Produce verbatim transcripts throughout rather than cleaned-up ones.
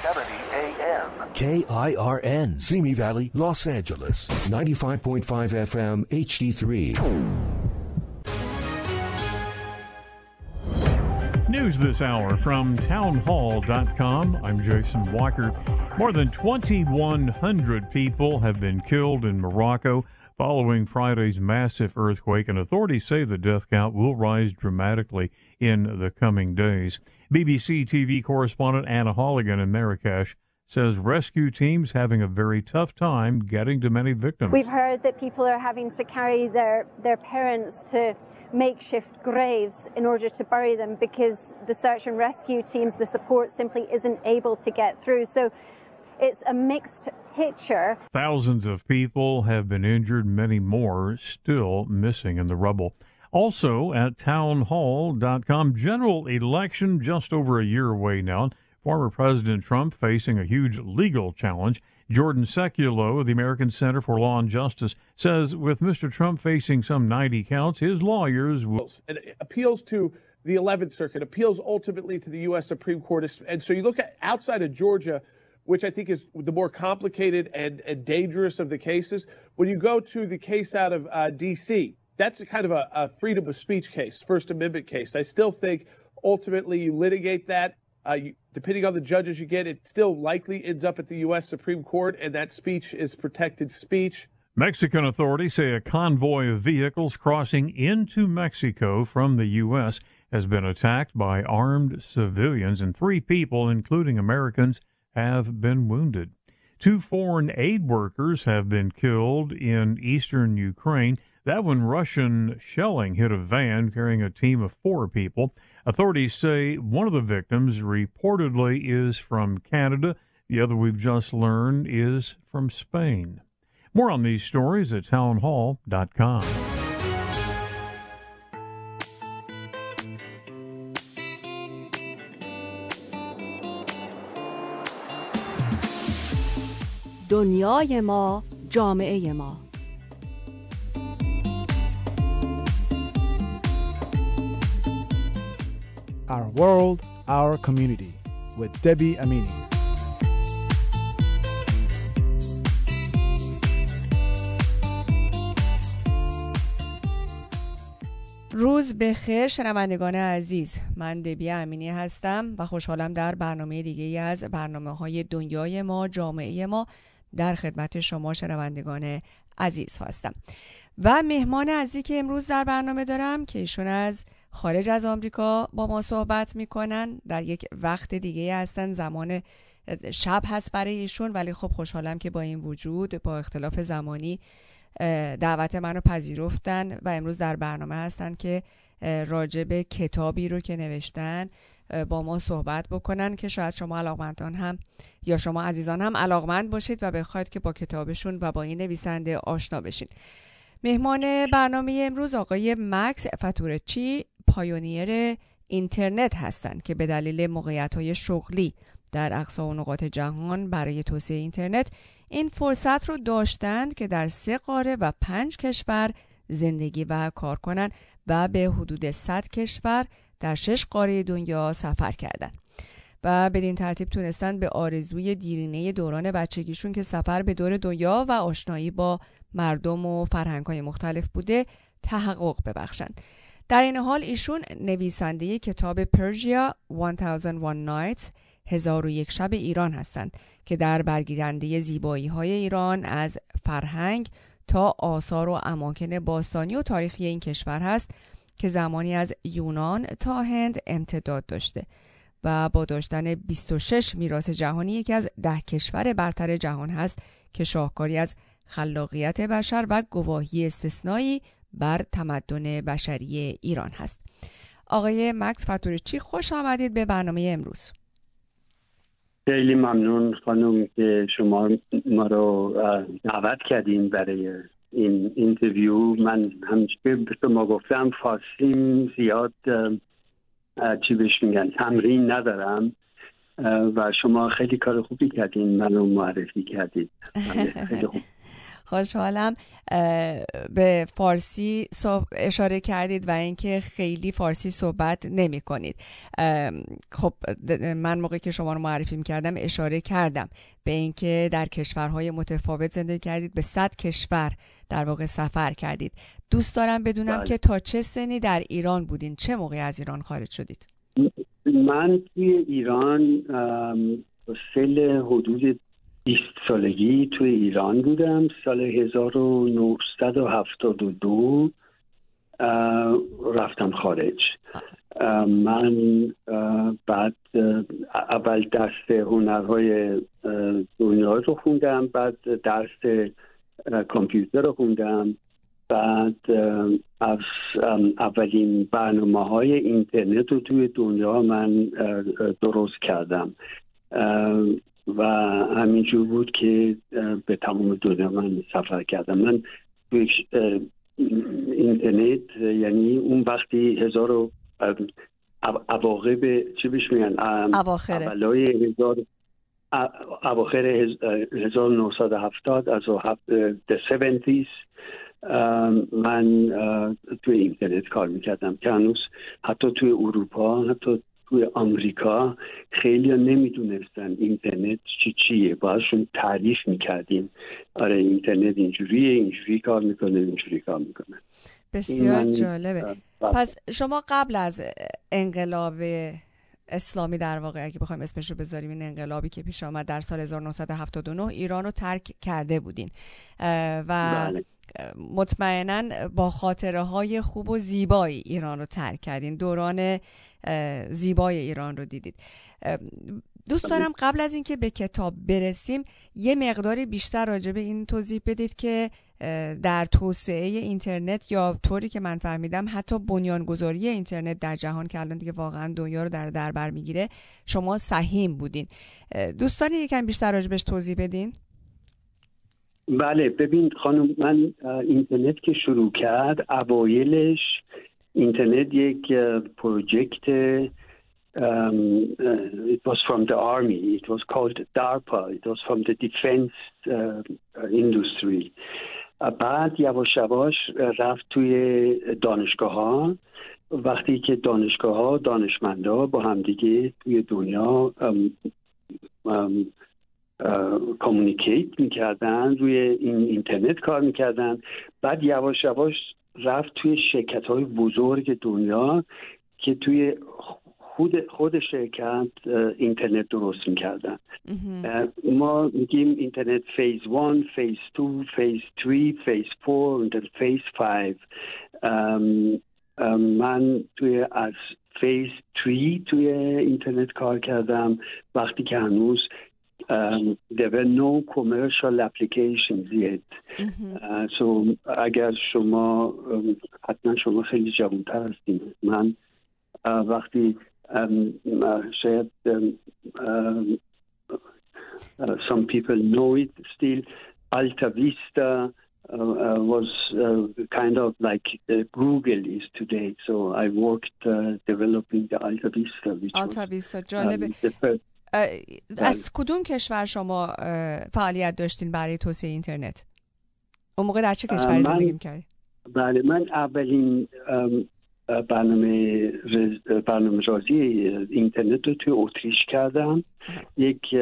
seventy A M. K I R N, Simi Valley, Los Angeles, ninety-five point five F M H D three. News this hour from townhall dot com. I'm Jason Walker. More than twenty-one hundred people have been killed in Morocco following Friday's massive earthquake, and authorities say the death count will rise dramatically in the coming days. B B C T V correspondent Anna Holligan in Marrakesh says rescue teams having a very tough time getting to many victims. We've heard that people are having to carry their, their parents to makeshift graves in order to bury them because the search and rescue teams, the support simply isn't able to get through. So it's a mixed picture. Thousands of people have been injured, many more still missing in the rubble. Also at townhall dot com, general election just over a year away now. Former President Trump facing a huge legal challenge. Jordan Sekulow of the American Center for Law and Justice says with Mister Trump facing some ninety counts, his lawyers will... And it appeals to the eleventh Circuit, appeals ultimately to the U S Supreme Court. And so you look at outside of Georgia, which I think is the more complicated and, and dangerous of the cases. When you go to the case out of uh, D C, that's a kind of a, a freedom of speech case, First Amendment case. I still think ultimately you litigate that. Uh, you, depending on the judges you get, it still likely ends up at the U S Supreme Court, and that speech is protected speech. Mexican authorities say a convoy of vehicles crossing into Mexico from the U S has been attacked by armed civilians, and three people, including Americans, have been wounded. Two foreign aid workers have been killed in eastern Ukraine. That when Russian shelling hit a van carrying a team of four people. Authorities say one of the victims reportedly is from Canada. The other, we've just learned, is from Spain. More on these stories at townhall dot com. دنیای ما، جامعه ما. Our World, Our Community with Debbie Amini. روز بخیر شنوندگان عزیز، من دبی امینی هستم و خوشحالم در برنامه دیگه از برنامه‌های دنیای ما، جامعه ما در خدمت شما شنوندگان عزیز هستم. و مهمان عزیزی که امروز در برنامه دارم که ایشون از خارج از آمریکا با ما صحبت میکنن، در یک وقت دیگه هستن، زمان شب هست برای ایشون، ولی خب خوشحالم که با این وجود، با اختلاف زمانی دعوت منو پذیرفتن و امروز در برنامه هستن که راجع به کتابی رو که نوشتن با ما صحبت بکنن که شاید شما علاقمندان هم یا شما عزیزان هم علاقمند باشید و بخواید که با کتابشون و با این نویسنده آشنا بشین. مهمان برنامه امروز آقای مکس فتورچی، پایونیر اینترنت هستند که به دلیل موقعیت‌های شغلی در اقصا و نقاط جهان برای توسعه اینترنت این فرصت رو داشتند که در سه قاره و پنج کشور زندگی و کار کنند و به حدود صد کشور در شش قاره دنیا سفر کردند و بدین ترتیب تونستند به آرزوی دیرینه دوران بچگیشون که سفر به دور دنیا و آشنایی با مردم و فرهنگ‌های مختلف بوده تحقق ببخشند. در این حال ایشون نویسنده کتاب پرژیا هزار و یک نایتس هزار و یک شب ایران هستند که در برگیرنده زیبایی‌های ایران از فرهنگ تا آثار و اماکن باستانی و تاریخی این کشور هست که زمانی از یونان تا هند امتداد داشته و با داشتن بیست و شش میراث جهانی یکی از ده کشور برتر جهان هست که شاهکاری از خلاقیت بشر و گواهی استثنایی بر تمدن بشری ایران هست. آقای مکس فتورچی، خوش آمدید به برنامه امروز. خیلی ممنون خانم که شما ما رو دعوت کردین برای این اینترویو. من همیشه به شما گفتم فارسیم زیاد چی بهش میگن تمرین ندارم و شما خیلی کار خوبی کردین، منو معرفی کردید. خیلی خوب. خوشحالم به فارسی اشاره کردید و اینکه خیلی فارسی صحبت نمی کنید. خب من موقعی که شما رو معرفی می‌کردم اشاره کردم به اینکه در کشورهای متفاوت زندگی کردید، به صد کشور در واقع سفر کردید. دوست دارم بدونم بله. که تا چه سنی در ایران بودین؟ چه موقعی از ایران خارج شدید؟ من توی ایران سال حدود بیست سالگی توی ایران بودم. سال هزار و نهصد و هفتاد و دو رفتم خارج. من بعد اول درس هنرهای دنیا رو خوندم، بعد درس کامپیوتر رو خوندم، بعد از اولین برنامه‌های اینترنت رو توی دنیا من درست کردم و همینجور بود که به تمام دنیا من سفر کردم. من توی اینترنت، یعنی اون وقتی هزار و اواخر چی بهش میگن؟ اواخر اولای هزار اواخر هزار و نهصد و هفتاد، از the seventies من توی اینترنت کار میکردم که هنوز حتی توی اروپا، حتی توی آمریکا خیلی ها نمیدونستن اینترنت چی چیه. باشون تعریف میکردیم آره اینترنت اینجوریه، اینجوری کار میکنه، اینجوری کار میکنه. بسیار جالبه. پس شما قبل از انقلاب اسلامی، در واقع اگه بخوایم اسمش رو بذاریم، این انقلابی که پیش آمد در سال هزار و نهصد و هفتاد و نه، ایران رو ترک کرده بودین و بله. مطمئناً با خاطره های خوب و زیبایی ایران رو ترک کردین، دوران زیبای ایران رو دیدید. دوست دارم قبل از اینکه به کتاب برسیم یه مقداری بیشتر راجع به این توضیح بدید که در توسعه اینترنت، یا طوری که من فهمیدم حتی بنیانگذاری اینترنت در جهان که الان دیگه واقعا دنیا رو در در بر میگیره، شما سهیم بودین. دوستان یکم بیشتر راجع بهش توضیح بدین؟ بله ببین خانم، من اینترنت که شروع کرد، اوایلش اینترنت یک پروژکت um, uh, it was from the army. It was called DARPA. It was from the defense uh, industry. بعد یواش یواش رفت توی دانشگاه ها. وقتی که دانشگاه ها، دانشمندا با همدیگه توی دنیا کامیونیکیت میکردن، روی این اینترنت کار میکردن. بعد یواش یواش رفت توی شرکت های بزرگ دنیا که توی خود خود شرکت اینترنت درست میکردن. ما میگیم اینترنت فیز وان، فیز تو، فیز تری، فیز فور و فیز فایو. من توی از فیز تری توی اینترنت کار کردم، وقتی که هنوز Um, there were no commercial applications yet. uh, so اگر شما um, حتما شما خیلی جوان‌تر هستید. من uh, وقتی um, uh, شاید um, uh, uh, some people know it still, Alta Vista uh, uh, was uh, kind of like uh, Google is today. So I worked uh, developing the Alta Vista, which Alta was Vista جالبه. um, the first. از کدوم کشور شما فعالیت داشتین برای توسعه اینترنت؟ اون موقع در چه کشوری زندگی می‌کردید؟ بله، من اولین برنامه برنامه رازی اینترنت رو توی اتریش کردم. یک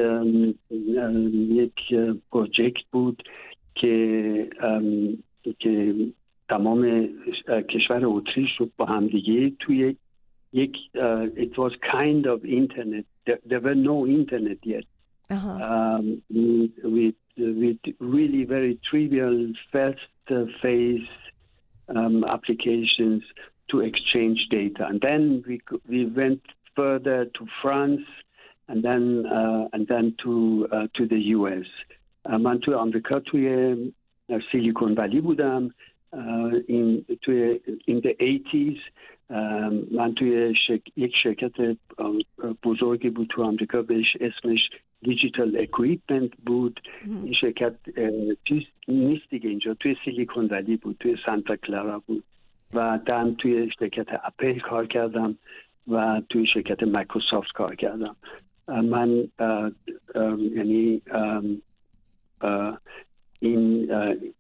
یک پروژکت بود که که تمام کشور اتریش رو با هم دیگه توی یک uh, it was kind of internet. There, there were no internet yet. Uh-huh. Um, with with really very trivial first uh, phase um, applications to exchange data, and then we we went further to France, and then uh, and then to uh, to the U S. من توی آمریکا توی سیلیکون ولی بودم. این توی in the eighties من توی شک... یک شرکت بزرگی بود تو آمریکا، بهش اسمش دیجیتال اکویپمنت بود. این شرکت چیز نیست دیگه، اینجا توی سیلیکون ولی بود، توی سانتا کلارا بود. و دم توی شرکت اپل کار کردم و توی شرکت مایکروسافت کار کردم. من اه، اه، یعنی اه، اه، این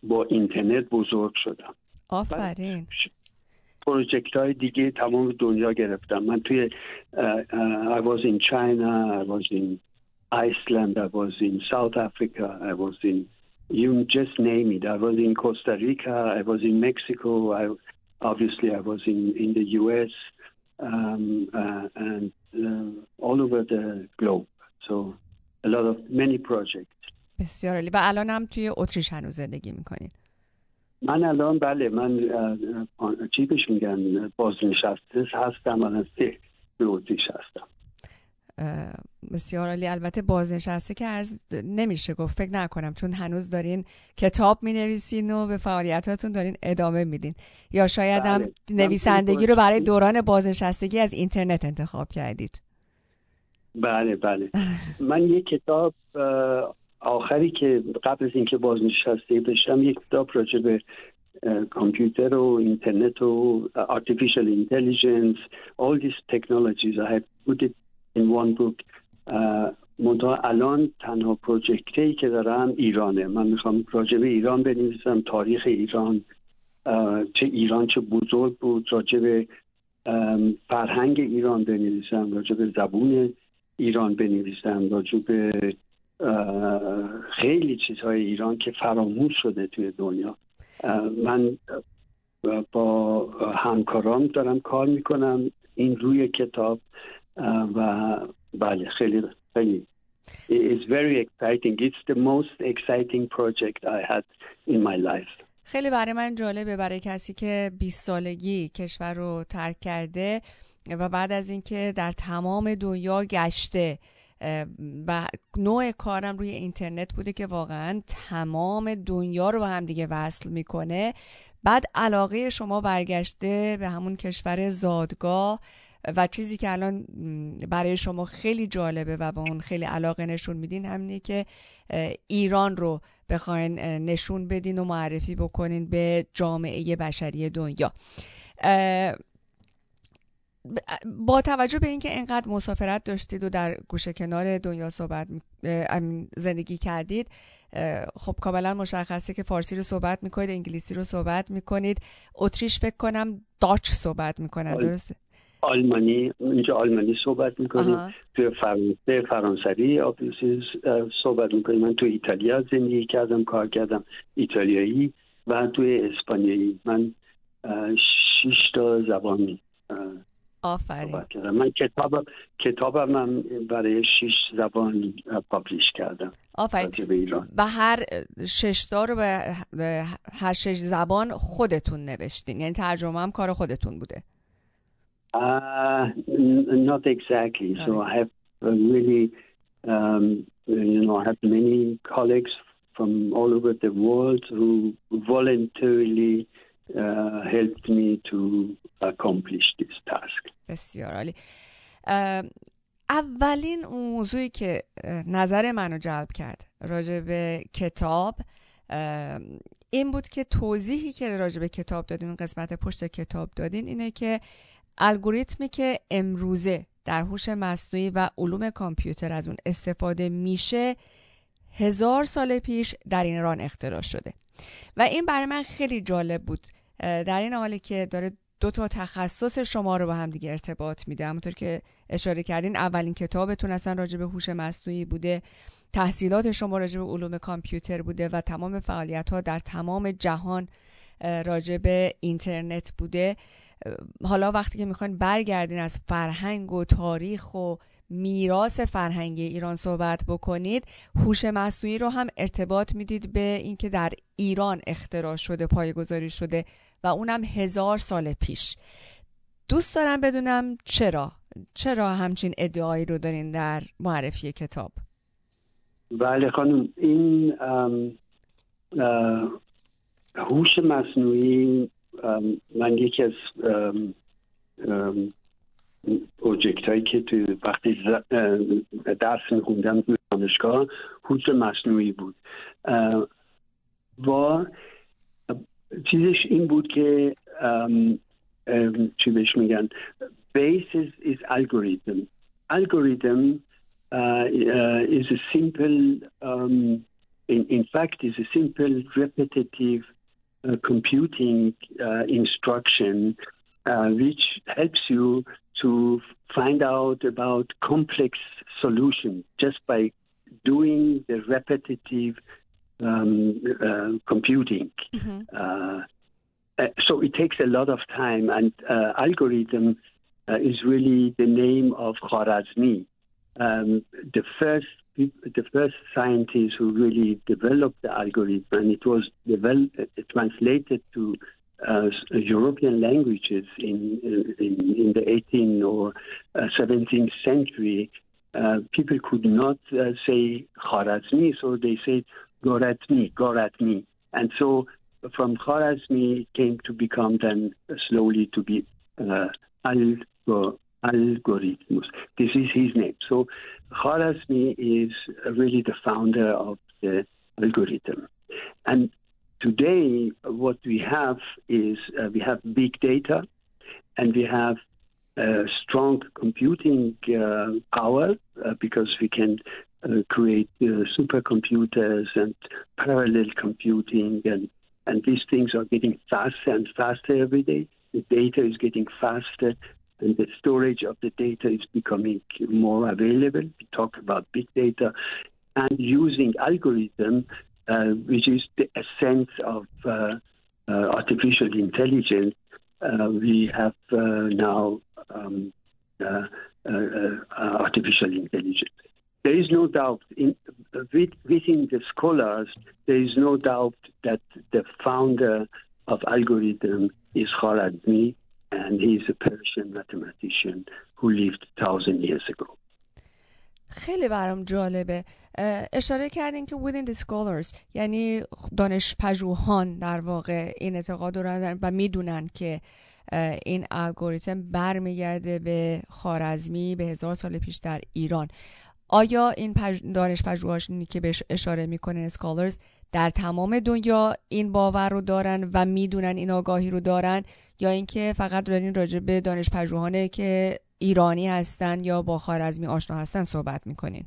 با اینترنت بزرگ شدم. آفرین. پروژکت های دیگه تمام دنیا گرفتم. من توی uh, uh, I was in China, I was in Iceland, I was in South Africa, I was in, you just name it. I was in Costa Rica, I was in Mexico, I obviously I was in in the U S um, uh, and uh, all over the globe. So a lot of many projects. بسیار عالی. و الان هم توی اتریش هنوز زندگی میکنید؟ من الان بله من چی بهش میگن بازنشسته هستم، الان سه به اتریش هستم. بسیار عالی. البته بازنشسته که از نمیشه گفت، فکر نکنم، چون هنوز دارین کتاب مینویسین و به فعالیتاتون دارین ادامه میدین، یا شاید هم بله. نویسندگی رو برای دوران بازنشستگی از اینترنت انتخاب کردید. بله بله. من یک کتاب آخری که قبل از اینکه بازنشسته بشم یک کتاب راجع به کامپیوتر و اینترنت و artificial intelligence, all these technologies I have put it in one book. منتها الان تنها پروژکتی که دارم ایرانه. من میخوام راجع به ایران بنویسم، تاریخ ایران، چه ایران چه بزرگ بود، راجع به فرهنگ ایران بنویسم، راجع به زبون ایران بنویسم، راجع به خیلی چیزهای ایران که فراموش شده توی دنیا. من با همکارام دارم کار میکنم این روی کتاب و بله خیلی خیلی it's very exciting. It's the most exciting project I had in my life. خیلی برای من جالبه، برای کسی که بیست سالگی کشور رو ترک کرده و بعد از اینکه در تمام دنیا گشته و نوع کارم روی اینترنت بوده که واقعا تمام دنیا رو با هم دیگه وصل میکنه، بعد علاقه شما برگشته به همون کشور زادگاه و چیزی که الان برای شما خیلی جالبه و با اون خیلی علاقه نشون میدین همینه که ایران رو بخواین نشون بدین و معرفی بکنین به جامعه بشری دنیا. با توجه به اینکه اینقدر مسافرت داشتید و در گوشه کنار دنیا صحبت زندگی کردید، خب کاملا مشخصه که فارسی رو صحبت میکنید، انگلیسی رو صحبت میکنید، اتریش فکر کنم داچ صحبت میکنن، درسته؟ آلمانی، اینجا آلمانی صحبت میکنیم، توی فرانسه فرانسوی صحبت میکنیم. من توی ایتالیا زندگی کردم، کار کردم ایتالیایی و توی اسپانیایی. من شش تا زبان آفرین. من کتاب کتابم هم برای شش زبان پابلیش کردم. آفرین. و هر شش تا رو به هر شش زبان خودتون نوشتین، یعنی ترجمه هم کار خودتون بوده؟ Uh, not exactly. So I have really, um, you know, I have many colleagues from all over the world who voluntarily uh, helped me to accomplish this task. بسیار عالی. اولین موضوعی که نظر منو جلب کرد راجع به کتاب این بود که توضیحی که راجع به کتاب دادین، این قسمت پشت کتاب دادین، اینه که الگوریتمی که امروزه در هوش مصنوعی و علوم کامپیوتر از اون استفاده میشه هزار سال پیش در ایران اختراع شده و این برای من خیلی جالب بود، در این حالی که داره دو تا تخصص شما رو با هم دیگه ارتباط میده. همونطور که اشاره کردین اولین کتابتون اصلا راجع به هوش مصنوعی بوده، تحصیلات شما راجع به علوم کامپیوتر بوده و تمام فعالیت‌ها در تمام جهان راجع به اینترنت بوده. حالا وقتی که میخواین برگردین از فرهنگ و تاریخ و میراث فرهنگی ایران صحبت بکنید، هوش مصنوعی رو هم ارتباط میدید به اینکه در ایران اختراع شده، پایه‌گذاری شده و اونم هزار سال پیش. دوست دارم بدونم چرا چرا همچین ادعایی رو دارین در معرفی کتاب؟ بله خانم، این هوش مصنوعی من یکی از پروژکت هایی که توی وقتی درس میخوندم توی دانشگاه هوش مصنوعی بود و چیزش این بود که چی بهش میگن basis is algorithm algorithm uh, uh, is a simple um, in, in fact, is a simple repetitive uh, computing uh, instruction uh, which helps you to find out about complex solutions just by doing the repetitive um, uh, computing. Mm-hmm. Uh, uh, so it takes a lot of time, and uh, algorithm uh, is really the name of Khwarazmi. Um, the first the first scientist who really developed the algorithm, and it was developed, translated to uh, European languages in, in in the eighteenth or uh, seventeenth century. Uh, people could not uh, say Khwarazmi, so they said Goratmi, Goratmi, and so from Khwarazmi it came to become then slowly to be uh, Al- Algorithmus. This is his name. So Khwarazmi is really the founder of the algorithm. And today what we have is uh, we have big data, and we have uh, strong computing uh, power uh, because we can uh, create uh, supercomputers and parallel computing, and, and these things are getting faster and faster every day. The data is getting faster, and the storage of the data is becoming more available. We talk about big data, and using algorithm, uh, which is the essence of uh, uh, artificial intelligence. Uh, we have uh, now um, uh, uh, uh, artificial intelligence. There is no doubt, in, with, within the scholars, there is no doubt that the founder of algorithm is Khwarazmi, and he is a Persian mathematician who lived thousand years ago. خیلی برام جالبه. اشاره کردین که within the scholars، یعنی دانشپژوهان در واقع این اعتقاد دارن و میدونن که این الگوریتم برمیگرده به خوارزمی به هزار سال پیش در ایران. آیا این دانشپژوهانی که بهش اشاره میکنه scholars در تمام دنیا این باور رو دارن و میدونن این آگاهی رو دارن، یا اینکه فقط دارین راجع به دانشپژوهانی که ایرانی هستن یا با خوارزمی آشنا هستن صحبت میکنین؟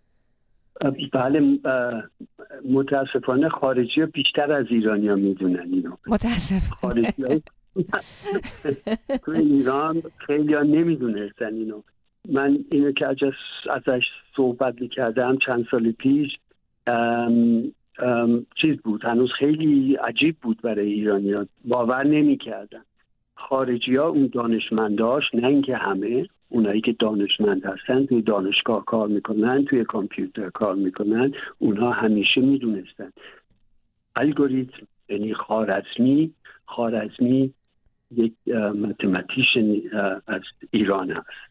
بله، متاسفانه خارجی ها بیشتر از ایرانی ها میدونن اینو. متاسفانه خارجی ها توی ایران خیلی ها نمیدونستن اینو. من اینو که ازش صحبت میکردم چند سال پیش ام ام چیز بود، هنوز خیلی عجیب بود برای ایرانی ها، باور نمیکردن. خارجی ها اون دانشمنداش، نه اینکه همه، اونایی که دانشمند هستن توی دانشگاه کار میکنن، توی کامپیوتر کار میکنن، اونها همیشه میدونستن الگوریتم یعنی خوارزمی خوارزمی یک متمتیشن از ایران هست.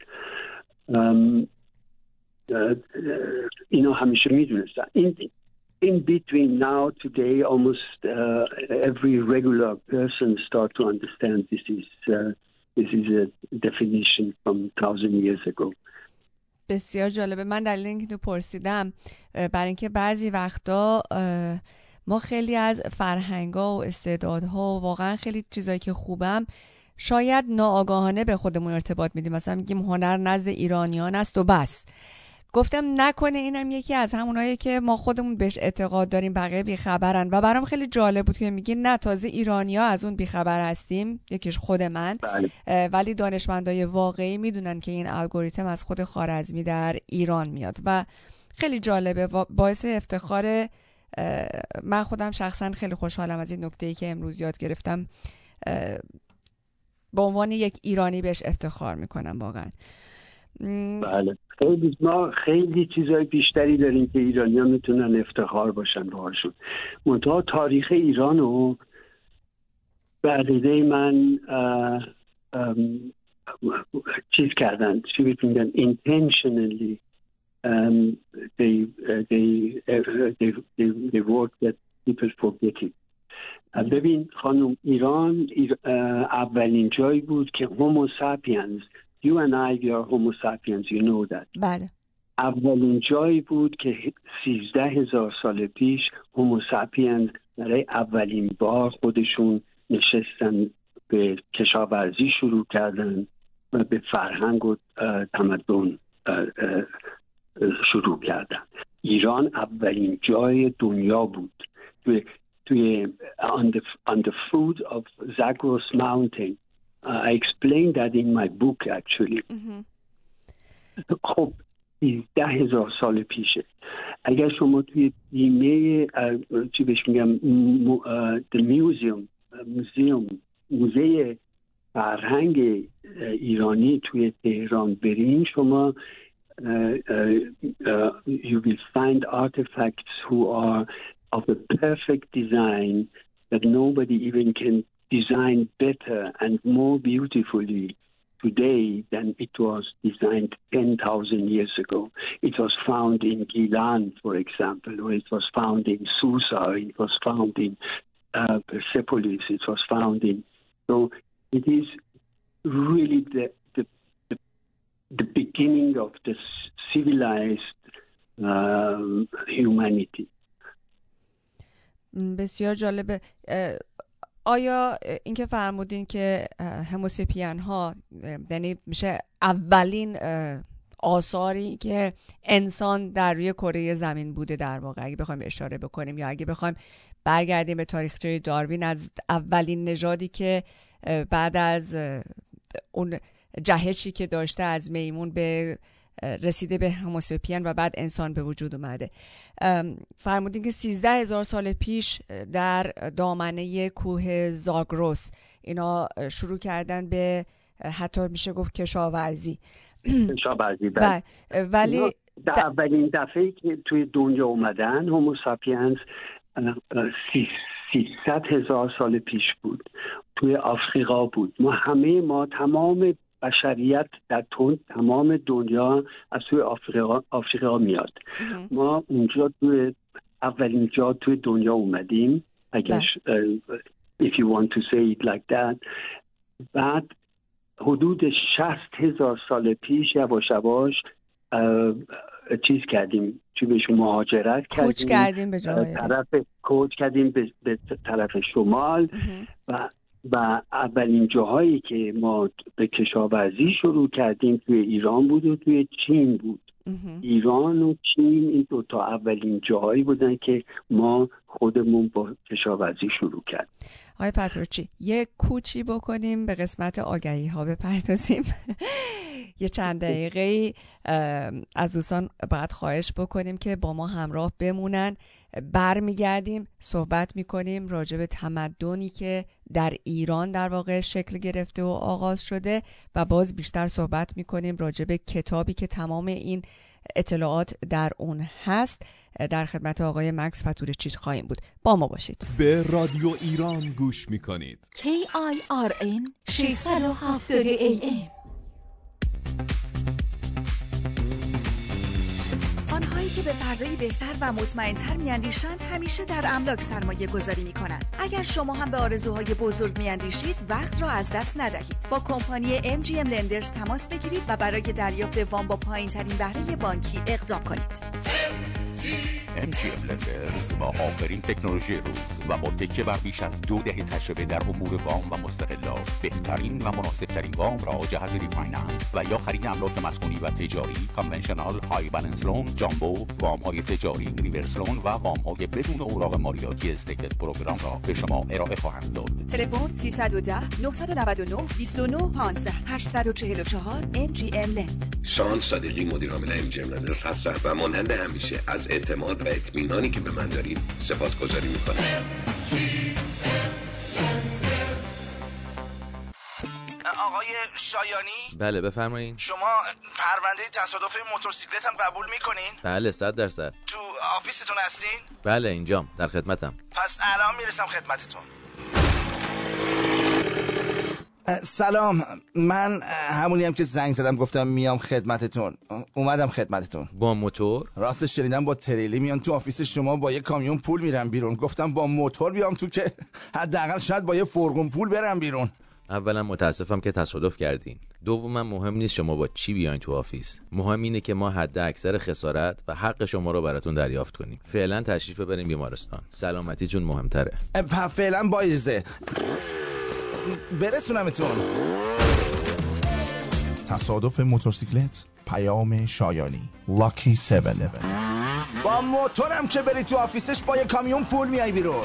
اینا همیشه میدونستن. این In between now, today, almost uh, every regular person start to understand this is uh, this is a definition from thousand years ago. بسیار جالبه. من دلیل اینکه تو پرسیدم برای اینکه بعضی وقتا ما خیلی از فرهنگ‌ها و استعدادها و واقعا خیلی چیزایی که خوبم شاید ناآگاهانه به خودمون ارتباط میدیم. مثلا میگیم هنر نزد ایرانیان است و بس. گفتم نکنه اینم یکی از همونایی که ما خودمون بهش اعتقاد داریم بقیه بیخبرن، و برام خیلی جالب بود که میگی نه، تازه ایرانی‌ها از اون بیخبر هستیم، یکیش خود من. بله. ولی دانشمندای واقعی میدونن که این الگوریتم از خود خوارزمی در ایران میاد و خیلی جالبه، باعث افتخار. من خودم شخصا خیلی خوشحالم از این نکته‌ای که امروز یاد گرفتم. به عنوان یک ایرانی بهش افتخار میکنم واقعا. بله، خیلی ما خیلی چیزای بیشتری داریم که ایرانی ها میتونن افتخار باشن باهاشون. منتها تاریخ ایران رو بعدیده من اه اه چیز کردن، چی میگن intentionally um, they, uh, they, uh, they, they, they work that people forget it. ببین خانم، ایران اولین جایی بود که هومو ساپینز، you and I we are homo sapiens, you know that. بله. اولین جایی بود که سیزده هزار سال پیش هومو ساپینز برای اولین بار خودشون نشستن، به کشاورزی شروع کردن و به فرهنگ و تمدن شروع کردن. ایران اولین جای دنیا بود توی توی on the on the foot of Zagros Mountain. uh, I explained that in my book actually. خب ده هزار سال پیشه. اگر شما توی بیمه چی بهش میگم the museum museum موزه فرهنگ ایرانی توی تهران برین، شما uh, uh, uh, you will find artifacts who are of a perfect design that nobody even can design better and more beautifully today than it was designed ten thousand years ago. It was found in Gilan, for example, or it was found in Susa, or it was found in uh, Persepolis, it was found in... So it is really the, the, the, the beginning of the civilized um, humanity. بسیار جالبه. آیا اینکه فرمودین که هموسپین ها یعنی میشه اولین آثاری که انسان در روی کره زمین بوده در واقع، اگه بخوایم اشاره بکنیم یا اگه بخوایم برگردیم به تاریخچه داروین، از اولین نژادی که بعد از اون جهشی که داشته از میمون به رسیده به هموسپین و بعد انسان به وجود اومده. فرمودین که سیزده هزار سال پیش در دامنه کوه زاگرس اینا شروع کردن به حتی میشه گفت کشاورزی. کشاورزی بله. ولی در اولین دفعه که توی دنیا اومدن هوموساپینز سیصد هزار سال پیش بود، توی آفریقا بود. ما همه ما تمام بشریت در تون تمام دنیا از توی آفریقا آفریقا میاد. ما اونجا توی اولین جا توی دنیا اومدیم، اگر if you want to say it like that. بعد حدود شصت هزار سال پیش یواش یواش چیز کردیم، چی بهش مهاجرت کردیم، کوچ کردیم به جای طرف کوچ کردیم به, به طرف شمال و و اولین جاهایی که ما به کشاورزی شروع کردیم توی ایران بود و توی چین بود. ایران و چین این دو تا اولین جاهایی بودن که ما خودمون با کشاورزی شروع کردیم. آقای پتروچی، یه کوچی بکنیم به قسمت آگهی ها بپردازیم. یه چند دقیقه از دوستان باید خواهش بکنیم که با ما همراه بمونن. بر میگردیم صحبت میکنیم راجع به تمدنی که در ایران در واقع شکل گرفته و آغاز شده و باز بیشتر صحبت میکنیم راجع به کتابی که تمام این اطلاعات در اون هست. در خدمت آقای مکس پتورچی خواهیم بود. با ما باشید. به رادیو ایران گوش میکنید. کی آی آر ان ششصد و هفتاد ای ام. آنهایی که به فردایی بهتر و مطمئن‌تر میاندیشند همیشه در املاک سرمایه گذاری میکنند. اگر شما هم به آرزوهای بزرگ میاندیشید وقت را از دست ندهید. با کمپانی ام جی ام لندرز تماس بگیرید و برای دریافت وام با پایین‌ترین بهره بانکی اقدام کنید. ام جی ام لندرز با آخرین تکنولوژی روز و با تکیه بر بیش از دو دهه تجربه در امور وام و مستقلات بهترین و مناسبترین وام را جهت ریفایننس و یا خرید املاک مسکونی و تجاری، کانونشنال، های بالانس لون، جامبو، وام های تجاری، ریورس لون و وام های بدون اوراق مالیاتی استیتد پروگرام را به شما ارائه خواهند داد. تلفن سیصد و ده نه نه نه بیست و نه پانزده هشتصد و چهل و چهار ام جی ام لند. شان صادقی مدیر عامل ام جی ام لندرز هستم و مانند همیشه از اعتماد و اطمینانی که به من دارید سپاسگزاری میکنم. آقای شایانی؟ بله بفرمایید. شما پرونده تصادف موتورسیکلت هم قبول میکنین؟ بله صد درصد. تو آفیستون هستین؟ بله اینجام در خدمتم. پس الان میرسم خدمتتون. سلام، من همونیم که زنگ زدم گفتم میام خدمتتون. اومدم خدمتتون. با موتور؟ راستش شنیدم با تریلی میان تو آفیس شما با یه کامیون پول میرن بیرون. گفتم با موتور بیام تو که حداقل شاید با یه فرقون پول برم بیرون. اولا متاسفم که تصادف کردین. دوما مهم نیست شما با چی بیاین تو آفیس. مهم اینه که ما حد اکثر خسارت و حق شما رو براتون دریافت کنیم. فعلا تشریف ببرین بیمارستان. سلامتیتون مهمتره. فعلا بایزه برسونمتون. تصادف موتورسیکلت، پیام شایانی، لاکی هفت. با موتورم که بری تو آفیسش با یه کامیون پول میای بیرون.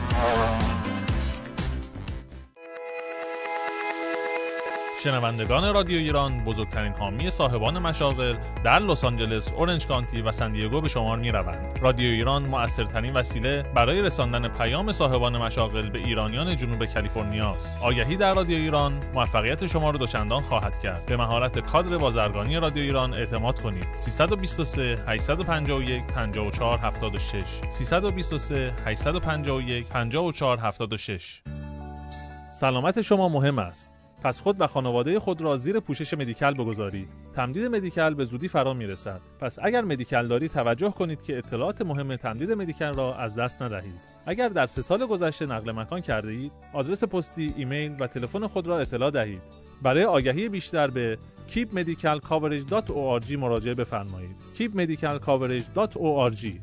شنوندگان رادیو ایران، بزرگترین حامی صاحبان مشاغل در لس آنجلس، اورنج کانتی و سن دیگو به شمار می‌روند. رادیو ایران مؤثرترین وسیله برای رساندن پیام صاحبان مشاغل به ایرانیان جنوب کالیفرنیا است. آگهی در رادیو ایران موفقیت شما را دوچندان خواهد کرد. به مهارت کادر بازرگانی رادیو ایران اعتماد کنید. سه دو سه هشت پنج یک پنج چهار هفت شش سه دو سه هشت پنج یک پنج چهار هفت شش. سلامت شما مهم است. پس خود و خانواده خود را زیر پوشش مدیکال بگذارید. تمدید مدیکال به زودی فرا میرسد. پس اگر مدیکال دارید توجه کنید که اطلاعات مهم تمدید مدیکال را از دست ندهید. اگر در سه سال گذشته نقل مکان کرده اید، آدرس پستی، ایمیل و تلفن خود را اطلاع دهید. برای آگهی بیشتر به کیپ مدیکال کاورج دات او آر جی مراجعه بفرمایید. کیپ مدیکال کاورج دات او آر جی.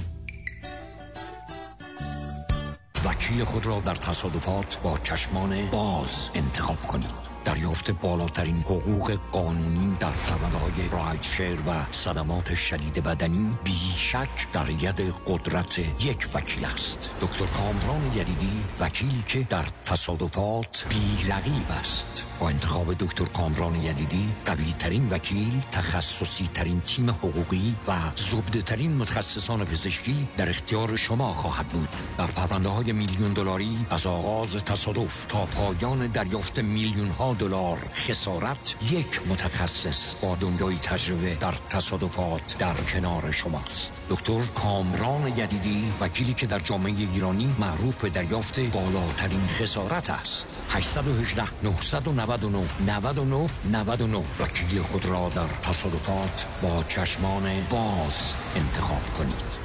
وکیل خود را در تصادفات با چشمان باز انتخاب کنید. دریافت بالاترین حقوق قانونی در پرونده‌های رایت‌شیر و صدمات شدید بدنی بیشک در ید قدرت یک وکیل است. دکتر کامران یدیدی، وکیلی که در تصادفات بی‌رقیب است. با انتخاب دکتر کامران یدیدی، قوی ترین وکیل، تخصصی ترین تیم حقوقی و زبده ترین متخصصان پزشکی در اختیار شما خواهد بود. در پرونده های میلیون دلاری از آغاز تصادف تا پایان دریافت میلیون ها دلار خسارت، یک متخصص با دنیای تجربه در تصادفات در کنار شماست. دکتر کامران یدیدی، وکیلی که در جامعه ایرانی معروف به دریافت بالاترین خسارت است. هشت یک هشت نه نه نه نه نه نه نه. وکیل خود را در تصادفات با چشمان باز انتخاب کنید.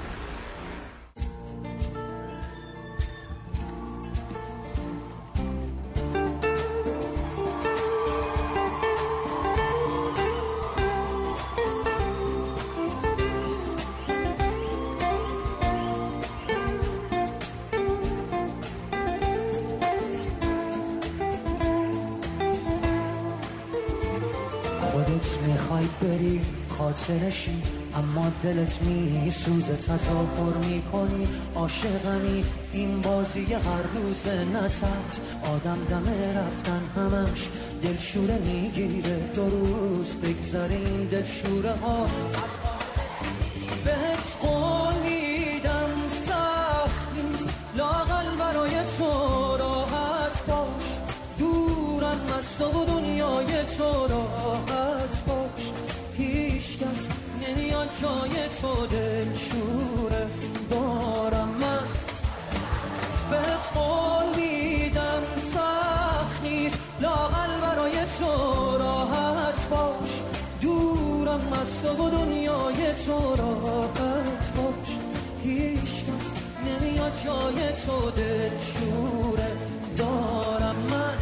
خاطرشی اما دلت می سوزه، تظاهر می کنی عاشقمی، این بازی هر روز نترس، آدم دمه رفتن همش دلشوره میگیره، دو روز بگذره این دلشوره ها. بهت قول میدم سخت نیست، لااقل برای تو راحت باش، دورم از تو و دنیای تو راحت باش، هیچ کس نمیاد جای تو دلشوره دارم من. بهت قول میدم سخت نیست، لااقل برای تو راحت باش، دورم از تو و دنیای تو راحت باش، هیچ کس نمیاد جای تو دلشوره دارم من.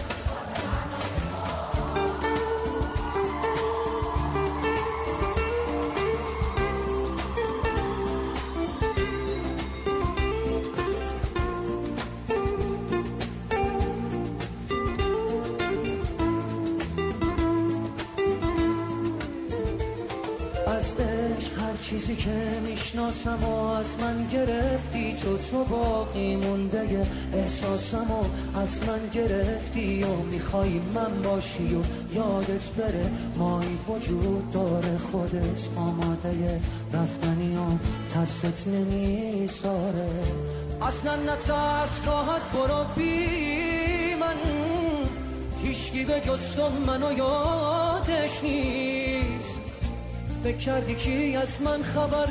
چیزی که میشناسم و از من گرفتی، تو تو باقی مونده احساسم و از من گرفتی و میخوای من باشی و یادت بره مایی وجود داره، خودت آماده رفتنی و ترست نمیذاره، اصلا نترس راحت برو بی من، هیچکی به جز تو منو یادش نیست، فکر کردی کی از من خبر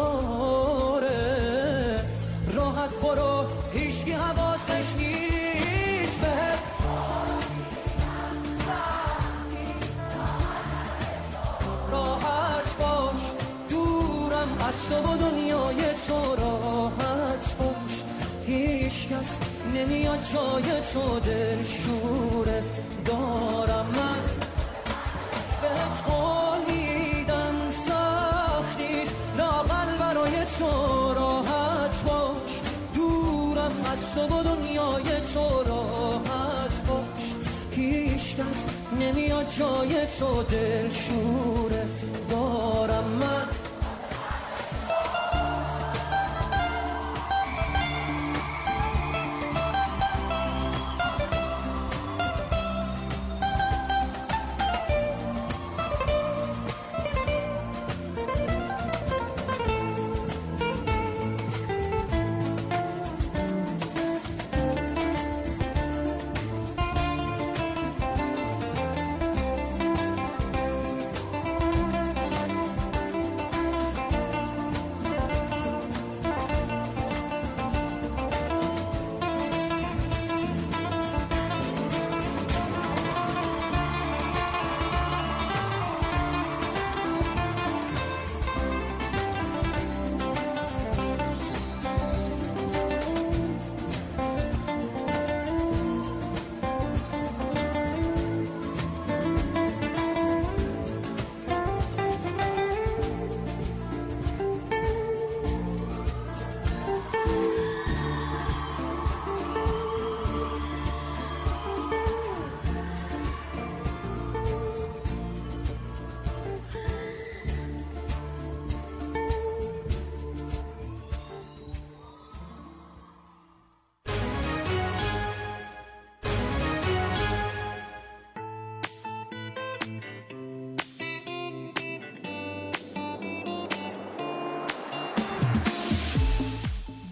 داره، راحت برو هیچکی حواسش نیست، بهت راحت باش، دورم از تو و دنیای تو راحت باش، هیچ کس نمیاد جای تو دلشوره دارم من. بهت قول میدم سخت نیست، لااقل برای تو راحت باش، دورم از تو و دنیای تو راحت باش، هیچ کس نمیاد جای تو دلشوره دارم من.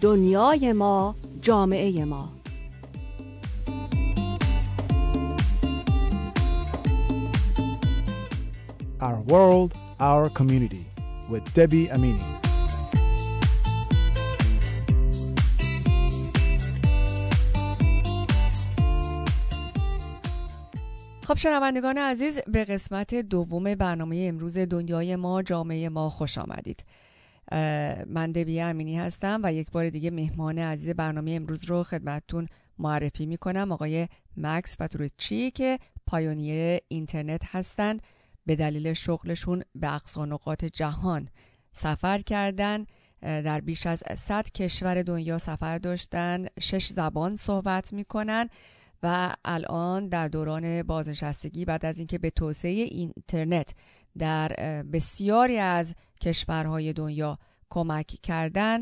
دنیای ما جامعه ما. Our world, our community with Debbie Amini. خب شنوندگان عزیز، به قسمت دوم برنامه امروز دنیای ما جامعه ما خوش آمدید. من دبی امینی هستم و یک بار دیگه مهمان عزیز برنامه امروز رو خدمتتون معرفی میکنم. آقای مکس پاتوریچی که پایونیر اینترنت هستند. به دلیل شغلشون به اقصا نقاط جهان سفر کردن، در بیش از صد کشور دنیا سفر داشتن، شش زبان صحبت میکنن و الان در دوران بازنشستگی بعد از اینکه به توسعه اینترنت در بسیاری از کشورهای دنیا کمک کردن،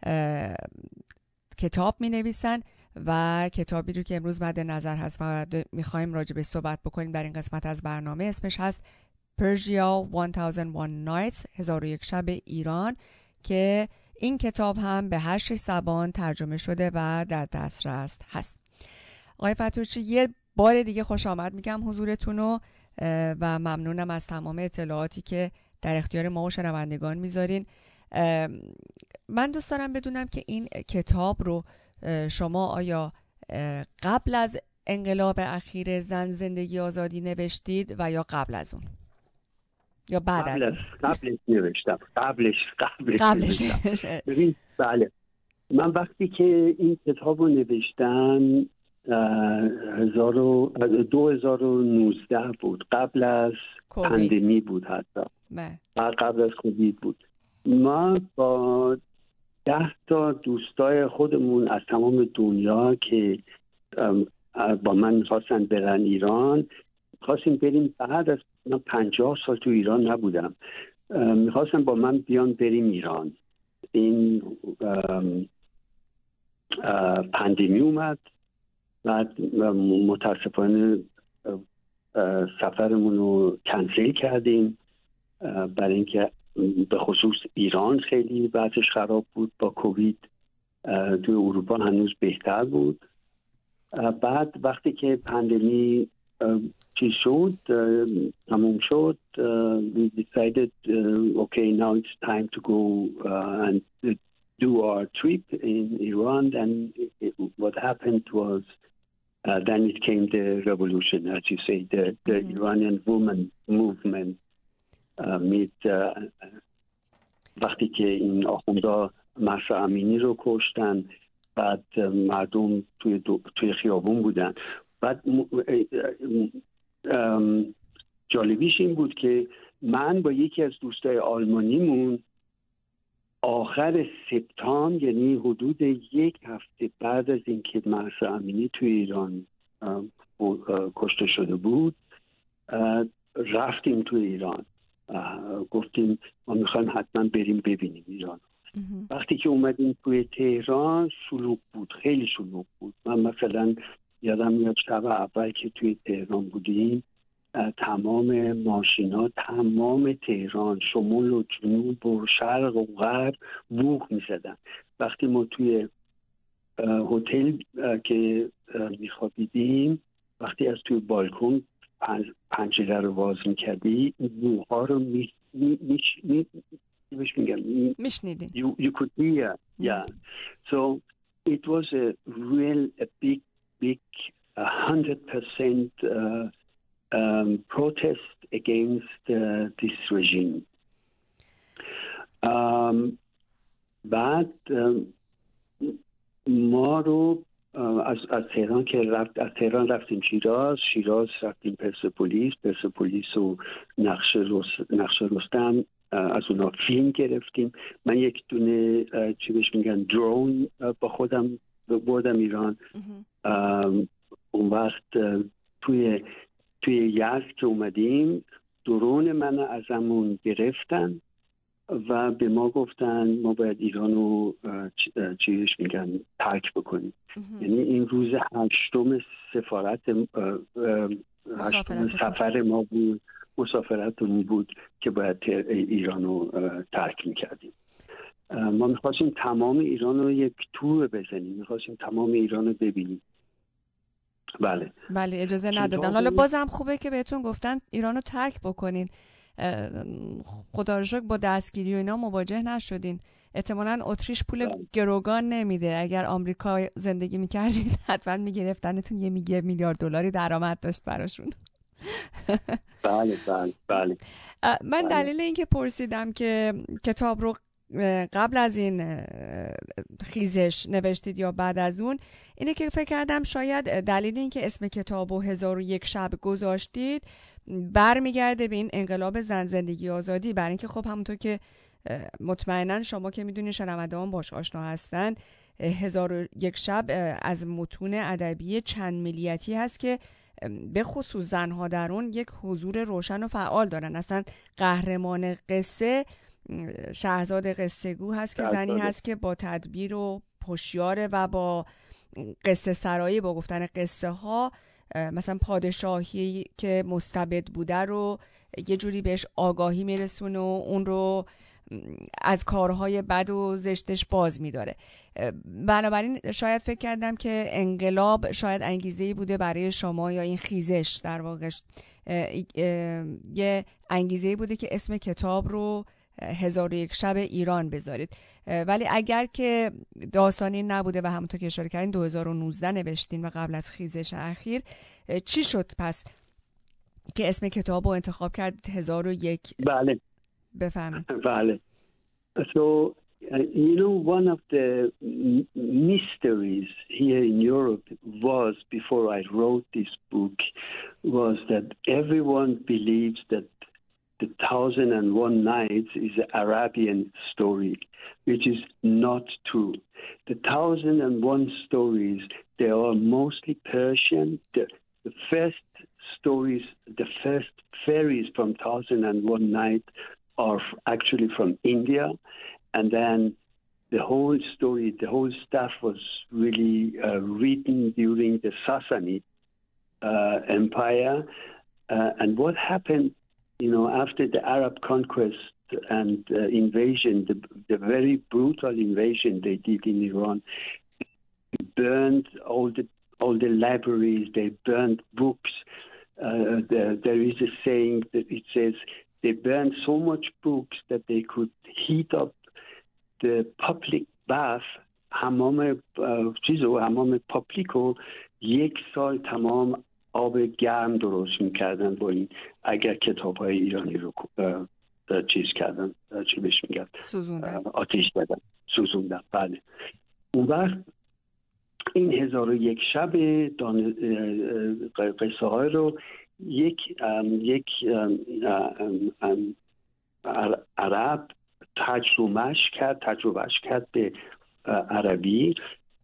کتاب می نویسن و کتابی رو که امروز مد نظر هست و میخوایم راجع به صحبت بکنیم در این قسمت از برنامه، اسمش هست Persia هزار و یک Nights، هزار و یک شب ایران، که این کتاب هم به هر شش زبان ترجمه شده و در دسترس هست. آقای پاتوریچی، یه بار دیگه خوش آمد میگم حضورتونو و ممنونم از تمام اطلاعاتی که در اختیار ما و شنوندگان میذارین. من دوست دارم بدونم که این کتاب رو شما آیا قبل از انقلاب اخیر زن زندگی آزادی نوشتید و یا قبل از اون یا بعد قبل از اون؟ قبلش نوشتم قبلش قبلش, قبلش نوشتم. ببین، بله، من وقتی که این کتاب رو نوشتم دو هزار و نوزده بود، قبل از پاندمی بود، حتی قبل از کووید بود. ما با ده تا دوستای خودمون از تمام دنیا که با من میخواستن برن ایران، میخواستیم بریم. بعد از من پنجاه سال تو ایران نبودم، میخواستم با من بیان بریم ایران. این پاندمی اومد، بعد متاسفانه سفرمون رو کنسل کردیم برای اینکه به خصوص ایران خیلی وضعش خراب بود با کووید. توی اروپا هنوز بهتر بود. بعد وقتی که پاندمی چیز شد، تموم شد، we decided uh, okay, now it's time to go uh, and do our trip in Iran. And it, what happened was uh, then it came the revolution, as you say, the, the mm-hmm. Iranian women movement. مید وقتی که این آخوندا مهسا امینی رو کشتن، بعد مردم توی, دو، توی خیابون بودن. بعد جالبیش این بود که من با یکی از دوستای آلمانیمون آخر سپتامبر، یعنی حدود یک هفته بعد از اینکه مهسا امینی توی ایران کشته شده بود، رفتیم توی ایران. گفتیم ما میخوایم حتما بریم ببینیم ایران. وقتی که اومدیم توی تهران شلوغ بود، خیلی شلوغ بود. من مثلا یادم میاد شب اول که توی تهران بودیم، تمام ماشینا تمام تهران شمال و جنوب و شرق و غرب بوق میزدن. وقتی ما توی هتل که میخوابیدیم، وقتی از توی بالکن پنجره رو باز میکردی، بوها رو می می می میشنیدین. You, you could hear, yeah. So it was a real, a big, big, a hundred percent uh, um, protest against uh, this regime. Um, بعد um, ما رو از از تهران که رفت از تهران رفتیم شیراز، شیراز رفتیم پرسپولیس، پرسپولیس و نقش رست... نقش رستم از اونا فیلم گرفتیم. من یک دونه چی بهش میگن درون با خودم بردم ایران. اون وقت توی توی یزد که اومدیم، درون من ازمون گرفتن و به ما گفتن ما باید ایرانو چیش میگن ترک بکنیم. یعنی این روز هشتم سفارت هشتم سفر ما بود، مسافرتمون بود که باید ایرانو ترک میکردیم. ما میخواستیم تمام ایران رو یک تور بزنیم، میخواستیم تمام ایران رو ببینیم. بله بله اجازه ندادن. حالا بازم خوبه که بهتون گفتن ایران رو ترک بکنین. خدا رو شکر با دستگیری و اینا مواجه نشدین. احتمالاً اتریش پول بله. گروگان نمیده. اگر آمریکا زندگی میکردین حتما میگرفتنتون یه یه میلیارد دلاری درآمد داشت براشون. بله بله بله. من دلیل این که پرسیدم که کتاب رو قبل از این خیزش نوشتید یا بعد از اون، اینه که فکر کردم شاید دلیل این که اسم کتاب و هزار و یک شب گذاشتید برمیگرده به این انقلاب زن زندگی آزادی. برای اینکه خب همونطور که مطمئنا شما که میدونین شنونده‌هام باش آشنا هستن، هزار و یک شب از متون ادبی چند ملیتی هست که به خصوص زنها در اون یک حضور روشن و فعال دارن. اصلا قهرمان قصه شهرزاد قصه گو هست که زنی هست که با تدبیر و هوشیاره و با قصه سرایی، با گفتن قصه ها، مثلا پادشاهی که مستبد بوده رو یه جوری بهش آگاهی میرسونه و اون رو از کارهای بد و زشتش باز میداره. بنابراین شاید فکر کردم که انقلاب شاید انگیزه‌ای بوده برای شما، یا این خیزش در واقع یه انگیزه‌ای بوده که اسم کتاب رو هزار و یک شب ایران بذارید. ولی اگر که داستانی نبوده و همونطور که اشاره کردین دو هزار و نوزده نوشتین و قبل از خیزش اخیر، چی شد پس که اسم کتاب رو انتخاب کردید هزار و یک؟ بله بفهمید. بله. So uh, you know, one of the m- mysteries here in Europe was, before I wrote this book, was that everyone believes that The Thousand and One Nights is an Arabian story, which is not true. The Thousand and One stories, they are mostly Persian. The, the first stories, the first fairies from Thousand and One Night are actually from India. And then the whole story, the whole stuff was really uh, written during the Sassanid uh, Empire. Uh, and what happened, you know, after the Arab conquest and uh, invasion, the, the very brutal invasion they did in Iran, they burned all the all the libraries, they burned books. Uh, there, there is a saying that it says they burned so much books that they could heat up the public bath, حمام چیزو حمام پابلیکو یک سال تمام آب گرم درست میکردن با این، اگر کتاب های ایرانی رو چیز کردن، چی بهش میگن، سوزوندن، آتیش دادن، سوزوندن. بله. اون وقت این هزار و یک شب دان... قصه های رو یک یک عرب ترجمهش کرد ترجمهش کرد به عربی.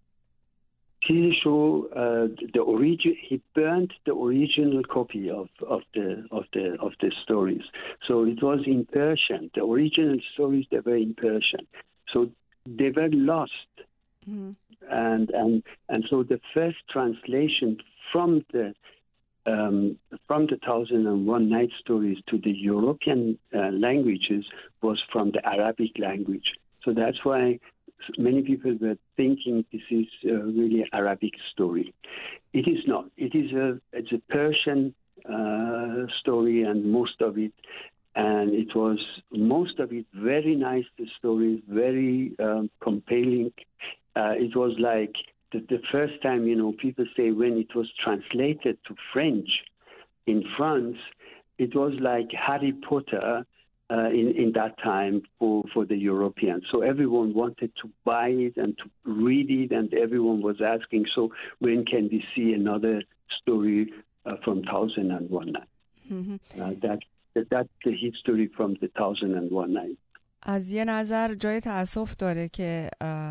چیزشو the origin he burnt the original copy of of the of the of the stories, so it was in Persian. The original stories, they were in Persian, so they were lost. Mm-hmm. and and and so the first translation from the um, from the Thousand and One Night stories to the European uh, languages was from the Arabic language. So that's why many people were thinking this is uh, really an Arabic story. It is not. It is a it's a Persian uh, story, and most of it, and it was most of it very nice. The story is very um, compelling. Uh, it was like the, the first time, you know, people say when it was translated to French in France, it was like Harry Potter. Uh, in, in that time for, for the Europeans. So everyone wanted to buy it and to read it, and everyone was asking, so when can we see another story uh, from Thousand and One Night? Mm-hmm. Uh, that, that, that's the history from the Thousand and One Night. از یه نظر جای تأسف داره که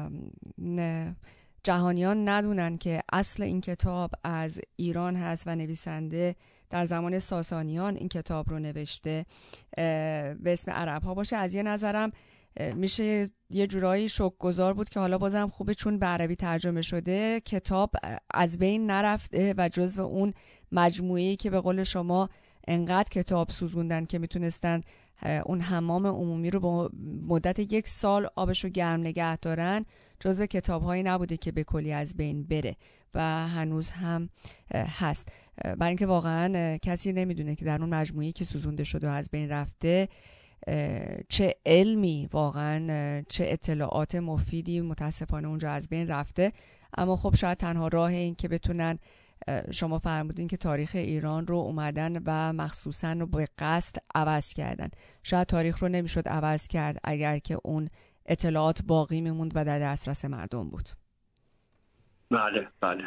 جهانیان ندونن که اصل این کتاب از ایران هست و نویسنده در زمان ساسانیان این کتاب رو نوشته به اسم عرب ها باشه. از یه نظرم میشه یه جورایی شوک‌گذار بود که حالا بازم خوبه چون به عربی ترجمه شده کتاب از بین نرفته و جزو اون مجموعه‌ای که به قول شما انقدر کتاب سوزوندن که میتونستن اون حمام عمومی رو به مدت یک سال آبش رو گرم نگه دارن جزو کتاب‌هایی نبوده که به کلی از بین بره و هنوز هم هست. برای اینکه واقعا کسی نمیدونه که در اون مجموعه‌ای که سوزونده شده و از بین رفته چه علمی واقعا چه اطلاعات مفیدی متاسفانه اونجا از بین رفته. اما خب شاید تنها راه این که بتونن، شما فرمودین که تاریخ ایران رو اومدن و مخصوصا رو به قصد عوض کردن. شاید تاریخ رو نمیشد عوض کرد اگر که اون اطلاعات باقی میموند و در دسترس مردم بود. بله بله.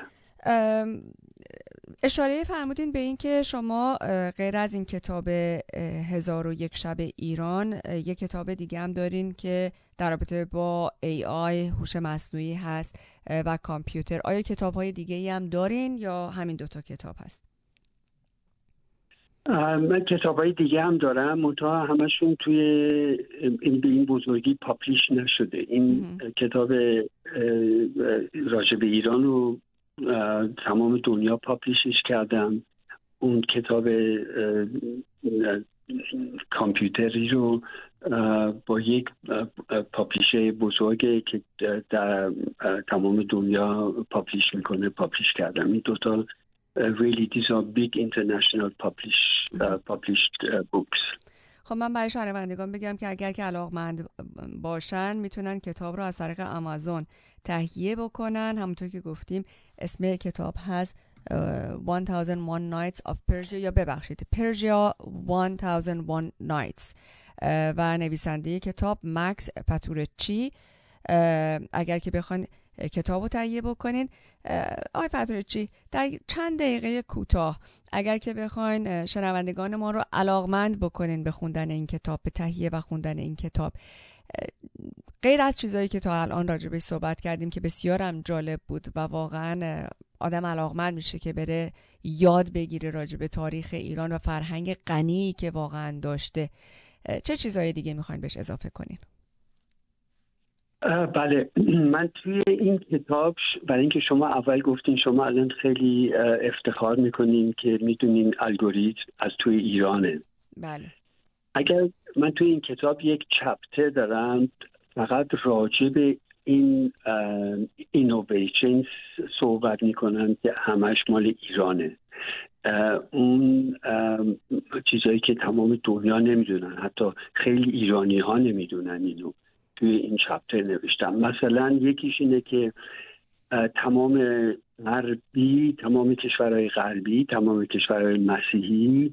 اشاره فرمودین به این که شما غیر از این کتاب هزار و یک شب ایران یک کتاب دیگه هم دارین که در رابطه با ای آی، هوش مصنوعی هست و کامپیوتر. آیا کتاب‌های دیگه‌ای هم دارین یا همین دوتا کتاب هست؟ من کتاب‌های دیگه هم دارم، منتها همشون توی این به این بزرگی پابلیش نشده. این ام. کتاب راجع به ایران رو تمام دنیا پابلیشش کردم. اون کتاب کامپیوتری رو با یک پابلیشه بزرگه که در تمام دنیا پابلیش میکنه پابلیش کردم. این دوتا really these are big international published uh, published uh, books. خب من برای شنوندگان بگم که اگر که علاقمند باشن میتونن کتاب رو از طریق آمازون تهیه بکنن. همونطور که گفتیم اسم کتاب هست one thousand one Nights of Persia یا ببخشید Persia one thousand one Nights و نویسنده کتاب مکس پاتورچی. اگر که بخواین کتاب رو تهیه بکنین، آقای پاتورچی در چند دقیقه کوتاه اگر که بخواین شنوندگان ما رو علاقمند بکنین به خوندن این کتاب، به تهیه و خوندن این کتاب، غیر از چیزایی که تا الان راجع بهش صحبت کردیم که بسیارم جالب بود و واقعا آدم علاقمند میشه که بره یاد بگیره راجع به تاریخ ایران و فرهنگ غنی که واقعا داشته، چه چیزهای دیگه میخواین بهش اضافه کنین؟ بله، من توی این کتاب برای اینکه شما اول گفتین شما الان خیلی افتخار میکنین که میدونین الگوریتم از توی ایرانه. بله. اگر من توی این کتاب یک چپتر دارم فقط راجع به این اینوویشنز صحبت میکنن که همش مال ایرانه. اون چیزایی که تمام دنیا نمیدونن، حتی خیلی ایرانی ها نمیدونن اینو توی این چپتر نوشتم. مثلا یکیش اینه که تمام غربی، تمام کشورهای غربی، تمام کشورهای مسیحی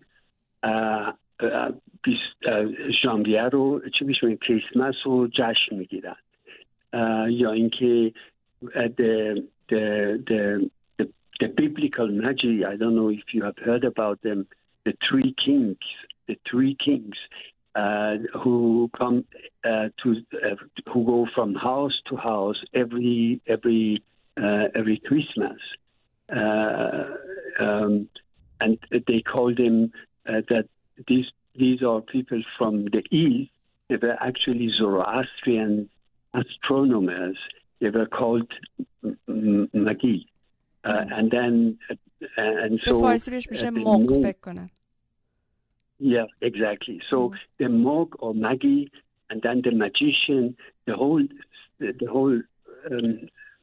ژانویه رو چی میشه کریسمس رو جشن میگیرن. یا اینکه the the the the the biblical magi, I don't know if you have heard about them, the three kings, the three kings uh, who come uh, to uh, who go from house to house every every uh, every Christmas, uh, um, and they call them uh, that these these are people from the east. They were actually Zoroastrian astronomers. They were called Magi. Uh, and then uh, and so uh, the yeah, exactly. So mm. the Mog or Magi, and then the magician, the whole the, the whole um,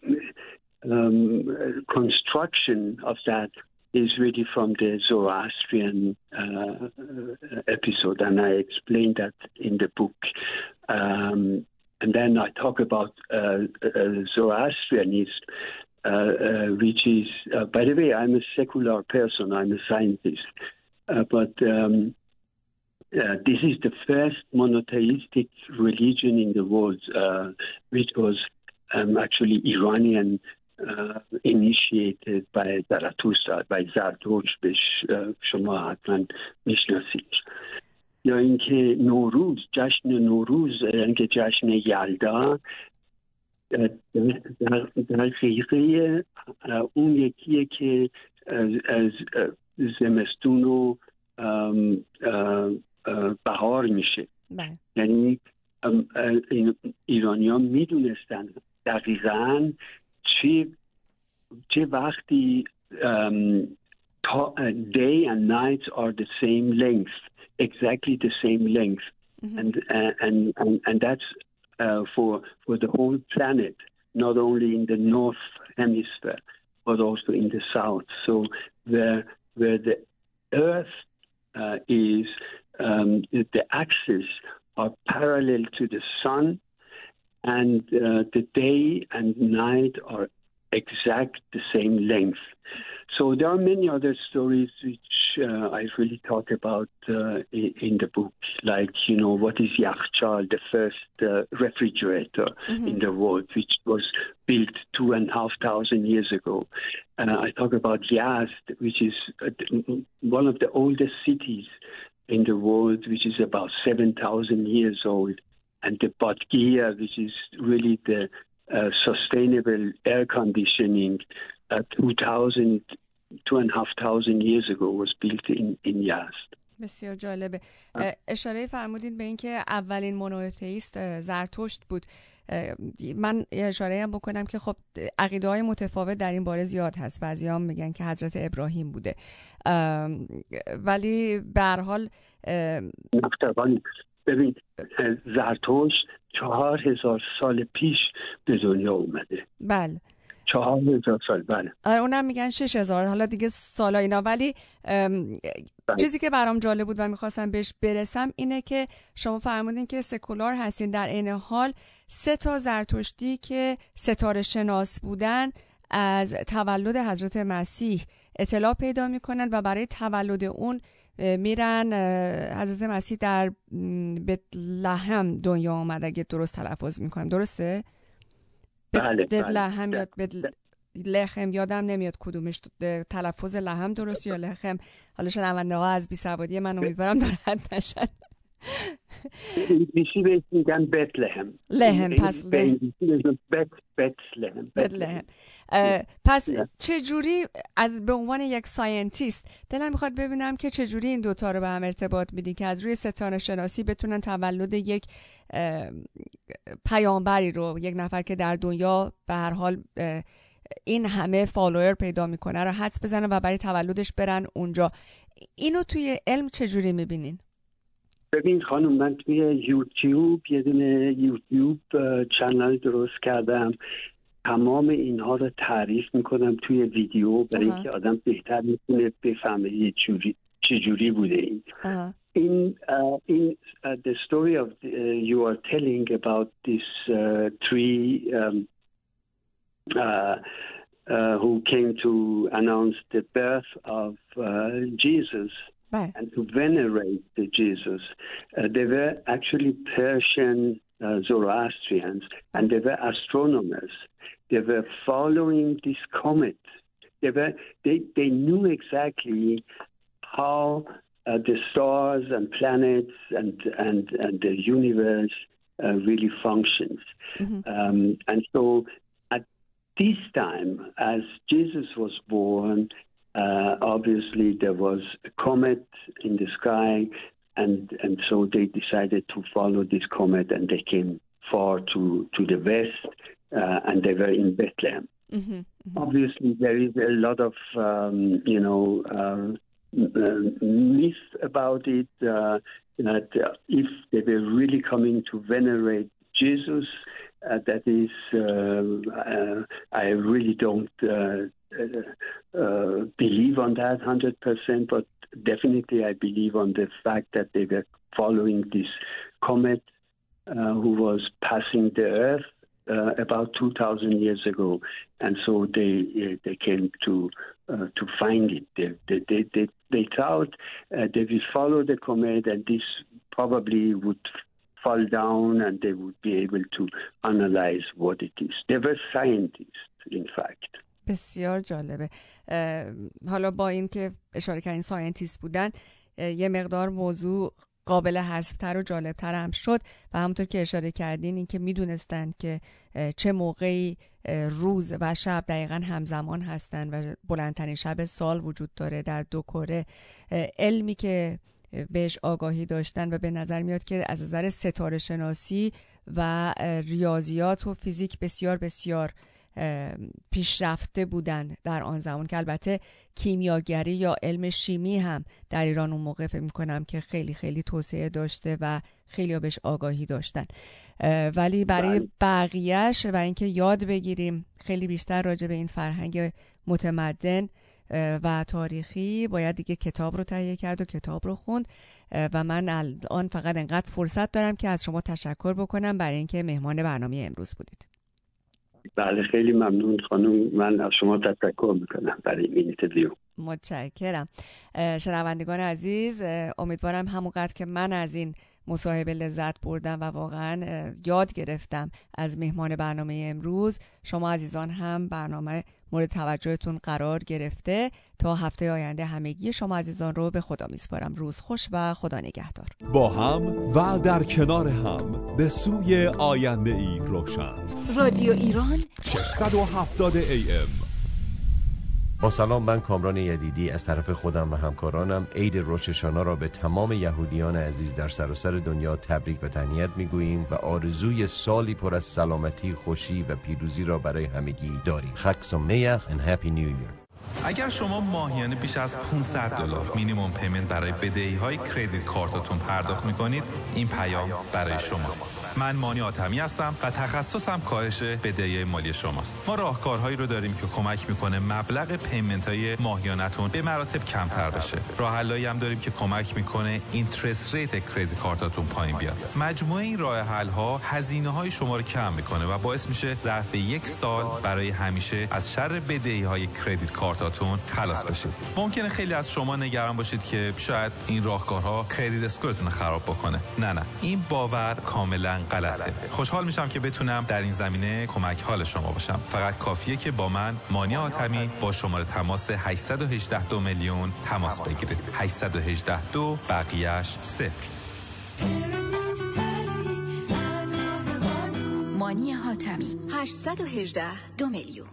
um, construction of that is really from the Zoroastrian uh, episode, and I explained that in the book. Um, and then I talk about uh, uh, Zoroastrianism. Uh, uh, which is, uh, by the way, I'm a secular person, I'm a scientist, uh, but um, uh, this is the first monotheistic religion in the world, uh, which was um, actually Iranian uh, initiated by Zarathustra, by Zardosht, بهش شما حتما میشناسید. یا اینکه نوروز، جشن نوروز، یعنی که جشن یلدا، در در حقیقه اون یکیه که از زمستون و بهار میشه. یعنی ایرانی ها میدونستن دقیقاً چه چه وقتی day and nights are the same length, exactly the same length. and, uh, and and and that's uh, for for the whole planet, not only in the north hemisphere but also in the south. So where where the Earth uh, is, um, the axis are parallel to the sun, and uh, the day and night are exact the same length. So there are many other stories which uh, I really talk about uh, in, in the book, like, you know, what is Yakhchal, the first uh, refrigerator mm-hmm. in the world, which was built two and a half thousand years ago. Uh, I talk about Yazd, which is uh, one of the oldest cities in the world, which is about seven thousand years old, and the Badgia, which is really the uh, sustainable air conditioning, uh, two thousand, two and a half thousand years ago was built in, in Yazd. بسیار جالبه. اشاره فرمودید به اینکه اولین مونوتئیست زرتشت بود. من اشاره هم بکنم که خب عقیده های متفاوت در این باره زیاد هست. بعضی‌ها میگن که حضرت ابراهیم بوده، ولی به هر حال ببین زرتشت چهار هزار سال پیش به دنیا اومده. بله، چهار هزار سال. بله، اونم میگن شش هزار، حالا دیگه سالا اینا. ولی چیزی که برام جالب بود و میخواستم بهش برسم اینه که شما فرمودین که سکولار هستین، در عین حال سه تا زرتشتی که ستاره شناس بودن از تولد حضرت مسیح اطلاع پیدا میکنن و برای تولد اون میرن. حضرت مسیح در بتلهم دنیا آمد، اگه درست تلفظ میکنم، درسته؟ بله، بتلهم بله. یا لحم، یادم نمیاد کدومش تلفظ لحم درست یا لحم. حالا شنونده ها از بی‌سوادی من امیدوارم ناراحت نشن. انگلیسی بهش میگن بتلهم. لحم، پس بتلهم. بتلهم. پس چجوری از به عنوان یک ساینتیست دلم میخواد ببینم که چجوری این دوتا رو به هم ارتباط میدین که از روی ستاره شناسی بتونن تولد یک پیامبری رو، یک نفر که در دنیا به هر حال این همه فالوور پیدا میکنه رو حدس بزنن و برای تولدش برن اونجا. اینو توی علم چجوری میبینین؟ ببین خانم، من توی یوتیوب یه دونه یوتیوب چنل درست کردم، تمام اینها رو تعریف میکنم توی ویدیو برای اینکه آدم بهتر میتونه بفهمه چجوری چجوری بوده این. این این the story of the, uh, you are telling about this uh, three um, uh, uh, who came to announce the birth of uh, Jesus and to venerate the Jesus. Uh, they were actually Persian uh, Zoroastrians, and they were astronomers. They were following this comet. They were they, they knew exactly how uh, the stars and planets and and, and the universe uh, really functions. Mm-hmm. Um, and so at this time, as Jesus was born, Uh, obviously, there was a comet in the sky, and, and so they decided to follow this comet, and they came far to, to the west, uh, and they were in Bethlehem. Mm-hmm, mm-hmm. Obviously, there is a lot of, um, you know, uh, uh, myth about it, uh, that uh, if they were really coming to venerate Jesus, uh, that is, uh, uh, I really don't uh, Uh, uh, believe on that one hundred percent, but definitely I believe on the fact that they were following this comet uh, who was passing the Earth uh, about two thousand years ago, and so they uh, they came to uh, to find it. They they they they, they thought uh, they would follow the comet, and this probably would fall down, and they would be able to analyze what it is. They were scientists, in fact. بسیار جالبه. حالا با این که اشاره کردین ساینتیست بودن، یه مقدار موضوع قابل حذفتر و جالبتر هم شد و همونطور که اشاره کردین این که میدونستن که چه موقعی روز و شب دقیقا همزمان هستن و بلندترین شب سال وجود داره در دو کره. علمی که بهش آگاهی داشتن و به نظر میاد که از نظر ستاره شناسی و ریاضیات و فیزیک بسیار بسیار پیشرفته بودن در آن زمان، که البته کیمیاگری یا علم شیمی هم در ایران اون موقع فکر میکنم که خیلی خیلی توسعه داشته و خیلی ها بهش آگاهی داشتن، ولی برای بقیهش و اینکه یاد بگیریم خیلی بیشتر راجع به این فرهنگ متمدن و تاریخی باید دیگه کتاب رو تهیه کرد و کتاب رو خوند. و من الان فقط انقدر فرصت دارم که از شما تشکر بکنم برای اینکه مهمان برنامه امروز بودید. بله خیلی ممنون خانم، من از شما تشکر میکنم برای این اینترویو. متشکرم. شنوندگان عزیز، امیدوارم همونقدر که من از این مصاحبه لذت بردم و واقعا یاد گرفتم از مهمان برنامه امروز، شما عزیزان هم برنامه مورد توجهتون قرار گرفته. تا هفته آینده همگی شما عزیزان رو به خدا میسپارم. روز خوش و خدا نگهدار. با هم و در کنار هم به سوی آینده ای روشن. رادیو ایران ششصد و هفتاد ای ام. با سلام، من کامران یدیدی از طرف خودم و همکارانم عید روش هاشانا را به تمام یهودیان عزیز در سراسر دنیا تبریک و تهنیت میگوییم و آرزوی سالی پر از سلامتی، خوشی و پیروزی را برای همگی داریم. خگ سمیخ and Happy New Year. اگر شما ماهیانه بیش از پانصد دلار مینیمم پیمنت برای بدهی‌های کریدیت کارتتون پرداخت می‌کنید، این پیام برای شماست. من مانی آتمی هستم و تخصصم کاهش بدهی مالی شماست. ما راهکارهایی رو داریم که کمک میکنه مبلغ پیمنت‌های ماهیانتون به مراتب کمتر بشه. راه حلایی هم داریم که کمک میکنه اینترست ریت کریدیت کارتتون پایین بیاد. مجموعه این راه حل‌ها هزینه‌های شما رو کم میکنه و باعث میشه ظرف یک سال برای همیشه از شر بدهی‌های کریدیت کارتتون خلاص بشید. ممکنه خیلی از شما نگران باشید که شاید این راهکارها کریدیت اسکورتون رو خراب بکنه. نه نه، این باور کاملا غلطه. خوشحال میشم که بتونم در این زمینه کمک حال شما باشم. فقط کافیه که با من مانی آتمی با شماره تماس هشت یک هشت دو میلیون تماس بگیرید. هشت یک هشت دو بقیه‌اش صفر. مانی حاتمی هشت یک هشت دو میلیون.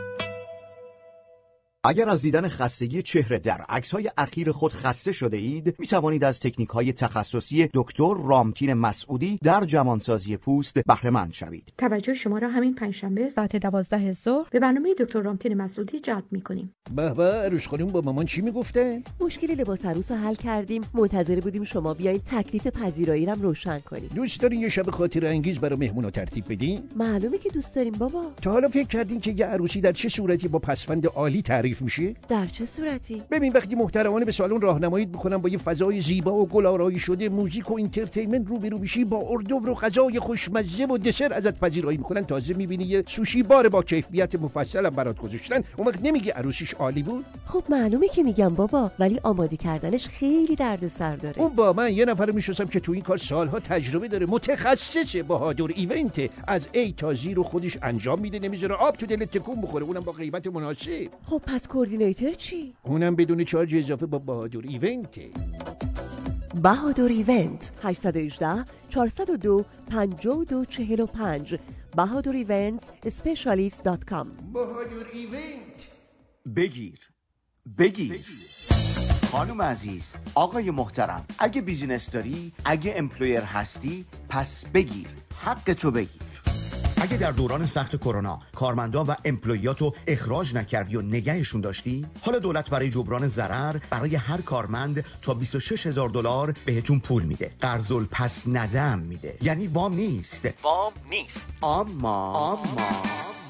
اگر از دیدن خستگی چهره در عکس‌های اخیر خود خسته شده اید، می توانید از تکنیک‌های تخصصی دکتر رامتین مسعودی در جوانسازی پوست بهره مند شوید. توجه شما را همین پنجشنبه ساعت دوازده ظهر به برنامه دکتر رامتین مسعودی جلب می‌کنیم. به به، عروس خانم با مامان چی میگفتن؟ مشکل لباس عروس رو حل کردیم. منتظر بودیم شما بیاین تکلیف پذیرایی رو روشن کنیم. دوست دارین یه شب خاطره انگیز برای مهمونا ترتیب بدین؟ معلومه که دوست داریم بابا. تا حالا فکر کردین که یه عروسی در چه صورتی با پسوند عالی تعریف میشه؟ در چه صورتی؟ ببین، وقتی محترمانه به سالن راهنمایی میکنن با یه فضای زیبا و گل‌آرایی شده، موزیک و اینترتینمنت روبرو میشی، با اردو و غذای خوشمزه و دسر ازت پذیرایی میکنن، تازه میبینی یه سوشی بار با کیفیت مفصل هم برات گذاشتن، اون وقت نمیگی عروسیش عالی بود؟ خب معلومه که میگم بابا، ولی آماده کردنش خیلی دردسر داره. اون با من یه نفر میشناسم که تو این کار سالها تجربه داره، متخصصه، بهادر ایونت، از ای تا زی رو خودش انجام میده، نمیذاره آب تو دلت تکون بخوره، اونم با قیمت مناسب. خب پس کوردینیتور چی؟ اونم بدون چارج اضافه با بهادر ایونت. بهادر ایونت هشت یک هشت چهار صفر دو پنج دو چهار پنج بهادر ایونتس اسپشیالیست دات کام. بهادر ایونت. بگیر بگیر خانم عزیز، آقای محترم، اگه بیزینس داری، اگه امپلویر هستی، پس بگیر، حق تو بگیر. اگه در دوران سخت کرونا کارمندان و امپلویاتو اخراج نکردی و نگهشون داشتی، حالا دولت برای جبران ضرر برای هر کارمند تا بیست و شش هزار دلار بهتون پول میده. قرض الپس ندم میده، یعنی وام نیست. وام نیست اما اما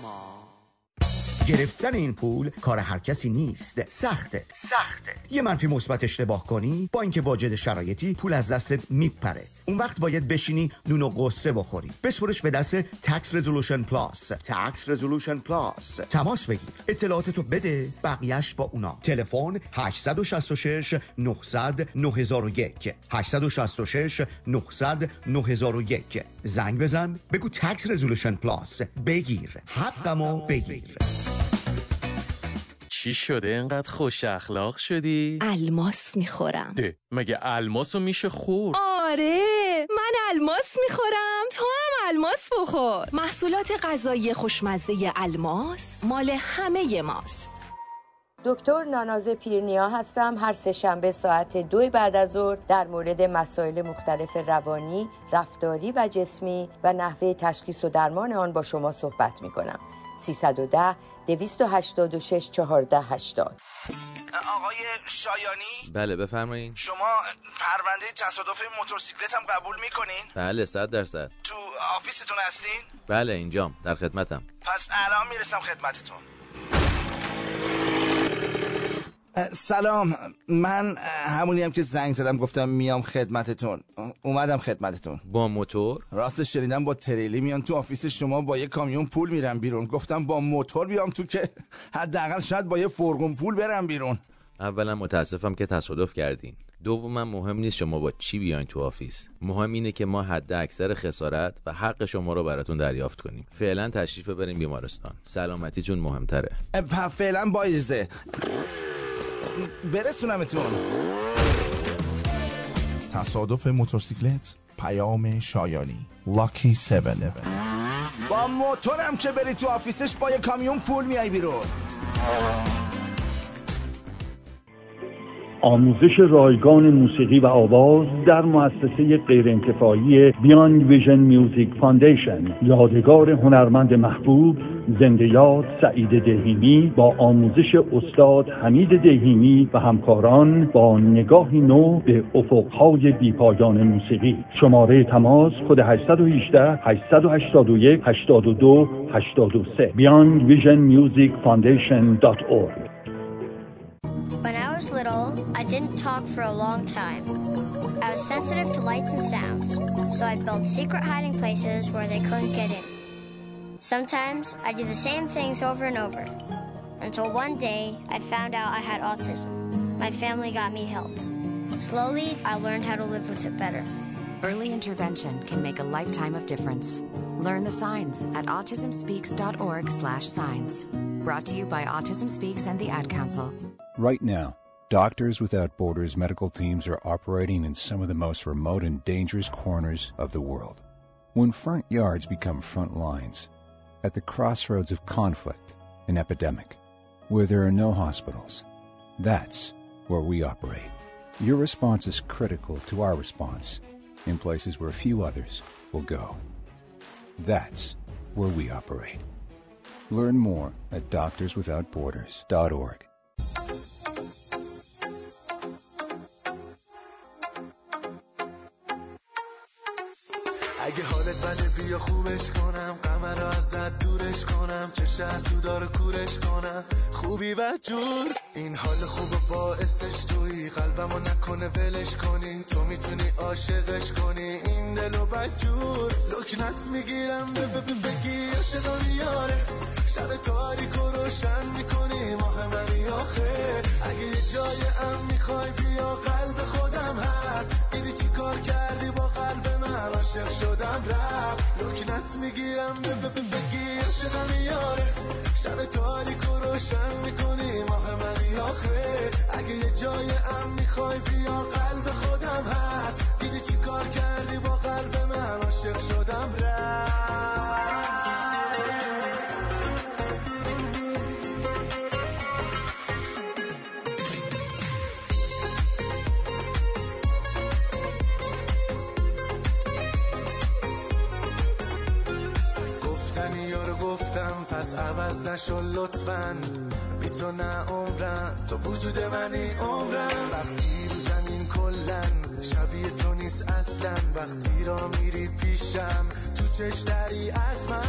گرفتن این پول کار هر کسی نیست. سخته سخته یه منفی مثبت اشتباه کنی، با اینکه واجد شرایطی، پول از دستت میپره. اون وقت باید بشینی نون و قصه بخوری. بسپرش به دست تکس رزولوشن پلاس. تکس رزولوشن پلاس. تماس بگیر، اطلاعاتتو بده، بقیهش با اونا. تلفن هشت شش شش نه صفر صفر نه صفر یک هشت شش شش نه صفر صفر نه صفر یک. زنگ بزن بگو تکس رزولوشن پلاس. بگیر، حقمو بگیر. چی شده اینقدر خوش اخلاق شدی؟ الماس میخورم. ده، مگه الماسو میشه خورد؟ آره، من الماس میخورم، تو هم الماس بخور. محصولات غذایی خوشمزه الماس مال همه ماست. دکتر نانازه پیرنیا هستم. هر سه شنبه ساعت دو بعد از ظهر در مورد مسائل مختلف روانی، رفتاری و جسمی و نحوه تشخیص و درمان آن با شما صحبت میکنم. سیصد و ده دویست و هشتاد و شش چهارده هشتاد. آقای شایانی؟ بله بفرمایید. شما پرونده تصادف موتورسیکلت هم قبول میکنین؟ بله صد درصد. تو آفیستون هستین؟ بله اینجام در خدمتم. پس الان میرسم خدمتتون. سلام، من همونی هم که زنگ زدم گفتم میام خدمتتون. اومدم خدمتتون. با موتور؟ راستش شنیدم با تریلی میان تو آفیس شما با یه کامیون پول میرم بیرون. گفتم با موتور بیام تو که حداقل شاید با یه فرقون پول برم بیرون. اولا متاسفم که تصادف کردین. دوما مهم نیست شما با چی بیاین تو آفیس. مهم اینه که ما حد اکثر خسارت و حق شما رو براتون دریافت کنیم. فعلا تشریف بریم بیمارستان. سلامتیتون مهمتره. فعلا بایزه برسونمتون. تصادف موتورسیکلت، پیام شایانی، لاکی هفت. با موتورم که بری تو آفیسش با یه کامیون پول میای بیرون. آموزش رایگان موسیقی و آواز در مؤسسه غیرانتفاعی بیاند ویژن میوزیک فاندیشن. یادگار هنرمند محبوب زنده یاد سعید دهیمی با آموزش استاد حمید دهیمی و همکاران با نگاهی نو به افقهای بیپایان موسیقی. شماره تماس کد هشت یک هشت، هشت هشت یک، هشت دو هشت سه بیاند ویژن میوزیک فاندیشن دات اورگ. When I was little, I didn't talk for a long time. I was sensitive to lights and sounds, so I built secret hiding places where they couldn't get in. Sometimes I did the same things over and over, until one day I found out I had autism. My family got me help. Slowly, I learned how to live with it better. Early intervention can make a lifetime of difference. Learn the signs at autism speaks dot org slash signs. Brought to you by Autism Speaks and the Ad Council. Right now, Doctors Without Borders medical teams are operating in some of the most remote and dangerous corners of the world. When front yards become front lines, at the crossroads of conflict and epidemic, where there are no hospitals, that's where we operate. Your response is critical to our response in places where few others will go. That's where we operate. Learn more at doctors without borders dot org. اگه حالت بده بیا خوبش کنم، قمر رو ازت دورش کنم، چه حسودا رو کورش کنم، خوبی و جور. این حال خوب باعثش تویی، قلبمو نکنه ولش کنی، تو میتونی عاشقش کنی این دلو بدجور. لکنت میگیرم بگی عاشقم یاره، شب تاریک و روشن میکنی ماه منی آخه. اگه یه جای ام میخوای بیا قلب خودم هست، دیدی چی کار کردی با قلب من، عاشق شدم رفت. لکنت میگیرم بگی عاشقم یاره، شب تاریک و روشن میکنی ماه منی آخه. اگه یه جای ام میخوای بیا قلب خودم هست، دیدی چی کار کردی با قلب من، عاشق شدم رفت. پس عوض نشو لطفاً، بی تو نه عمرم، تو وجود منی عمرم. وقتی رو زمین کلن شبیه تو نیست اصلا، وقتی را میری پیشم تو چشتری از من.